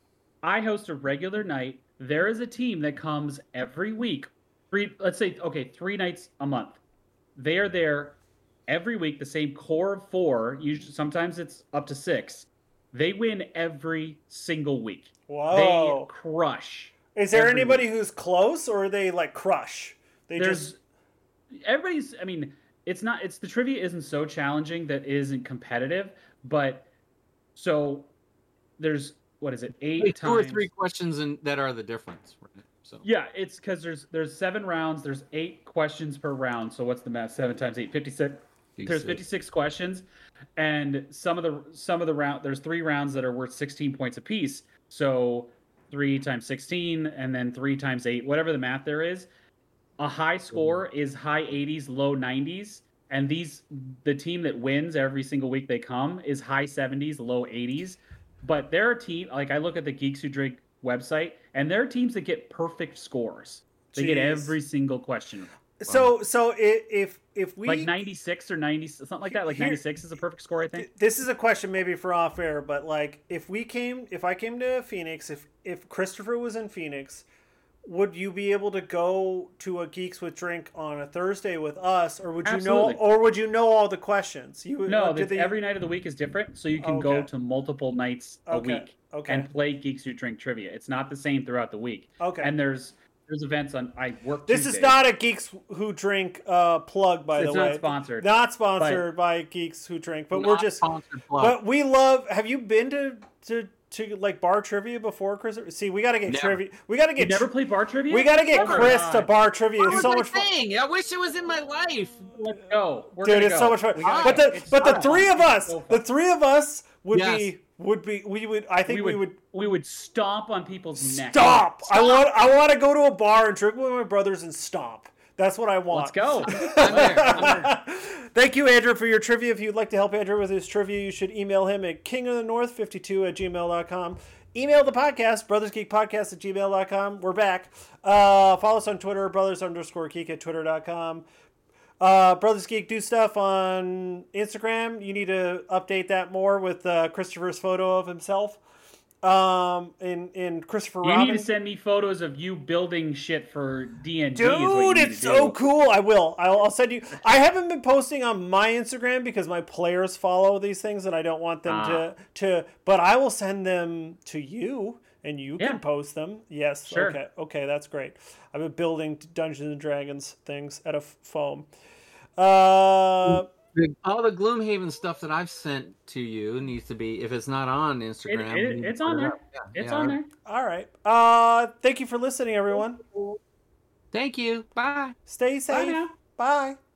I host a regular night. There is a team that comes every week. Three, let's say, okay, three nights a month. They are there every week. The same core of four. Usually, sometimes it's up to six. They win every single week. Whoa. They crush. Is there every anybody week. who's close, or are they like crush? They There's just everybody's. I mean, it's not. It's the trivia isn't so challenging that it isn't competitive, but so there's what is it eight Like two times or three questions in, that are the difference. Right? So Yeah, it's because there's there's seven rounds. There's eight questions per round. So what's the math? Seven times eight, fifty-six. There's fifty-six questions, and some of the some of the round there's three rounds that are worth sixteen points apiece. So three times sixteen, and then three times eight, whatever the math there is. A high score is high eighties, low nineties, and these the team that wins every single week they come is high seventies, low eighties. But there are team like I look at the Geeks Who Drink website, and there are teams that get perfect scores. They get Jeez. every single question. so so i- if if we Like ninety-six or ninety, something like that. Like Here- ninety-six is a perfect score, I think. this is a question maybe for off air, but like if we came if I came to Phoenix, if if Christopher was in Phoenix, would you be able to go to a Geeks with Drink on a Thursday with us, or would you Absolutely. know or would you know all the questions? You would- No, or the, did they- every night of the week is different, so you can go Okay. to multiple nights a Okay, week okay. and play Geeks Who Drink trivia. It's not the same throughout the week. Okay. And there's there's events on. I work. This is Tuesdays. not a Geeks Who Drink uh, plug, by It's the not way. sponsored, Not sponsored by Geeks Who Drink, but Not we're just. sponsored plug. But we love. Have you been to to, to like bar trivia before, Chris? See, we got to get Never. trivia. We got to You get. never tr- played bar trivia? we got to get Oh my Chris to God. bar trivia. What It's was so my much fun. thing? I wish it was in my life. Let's go. We're Dude, gonna it's go. so much fun. We gotta But go. the It's but the so three fun. of us, It's so the fun. three of us would Yes. be would be we would. I think we we would. would we would stomp on people's necks. Stop! I want I want to go to a bar and drink with my brothers and stomp. That's what I want. Let's go. I'm there. I'm there. Thank you, Andrew, for your trivia. If you'd like to help Andrew with his trivia, you should email him at king of the north fifty-two at gmail dot com. Email the podcast, brothersgeekpodcast at gmail dot com. We're back. Uh, follow us on Twitter, brothers underscore geek at twitter dot com. Uh, Brothers Geek do stuff on Instagram. You need to update that more with uh, Christopher's photo of himself. Um, in in Christopher You Robin. need to send me photos of you building shit for D and D. is what you Dude, need it's to so do. cool. I will. I'll, I'll send you. I haven't been posting on my Instagram because my players follow these things, and I don't want them Ah. to to. But I will send them to you, and you Yeah. can post them. Yes. Sure. Okay. Okay, that's great. I've been building Dungeons and Dragons things out of foam. Uh, The- All the Gloomhaven stuff that I've sent to you needs to be, if it's not on It, Instagram. it, we need to it's put on it there. up. Yeah, It's yeah, on I- there. all right. Uh, thank you for listening, everyone. Thank you. Bye. Stay Bye safe. now. Bye.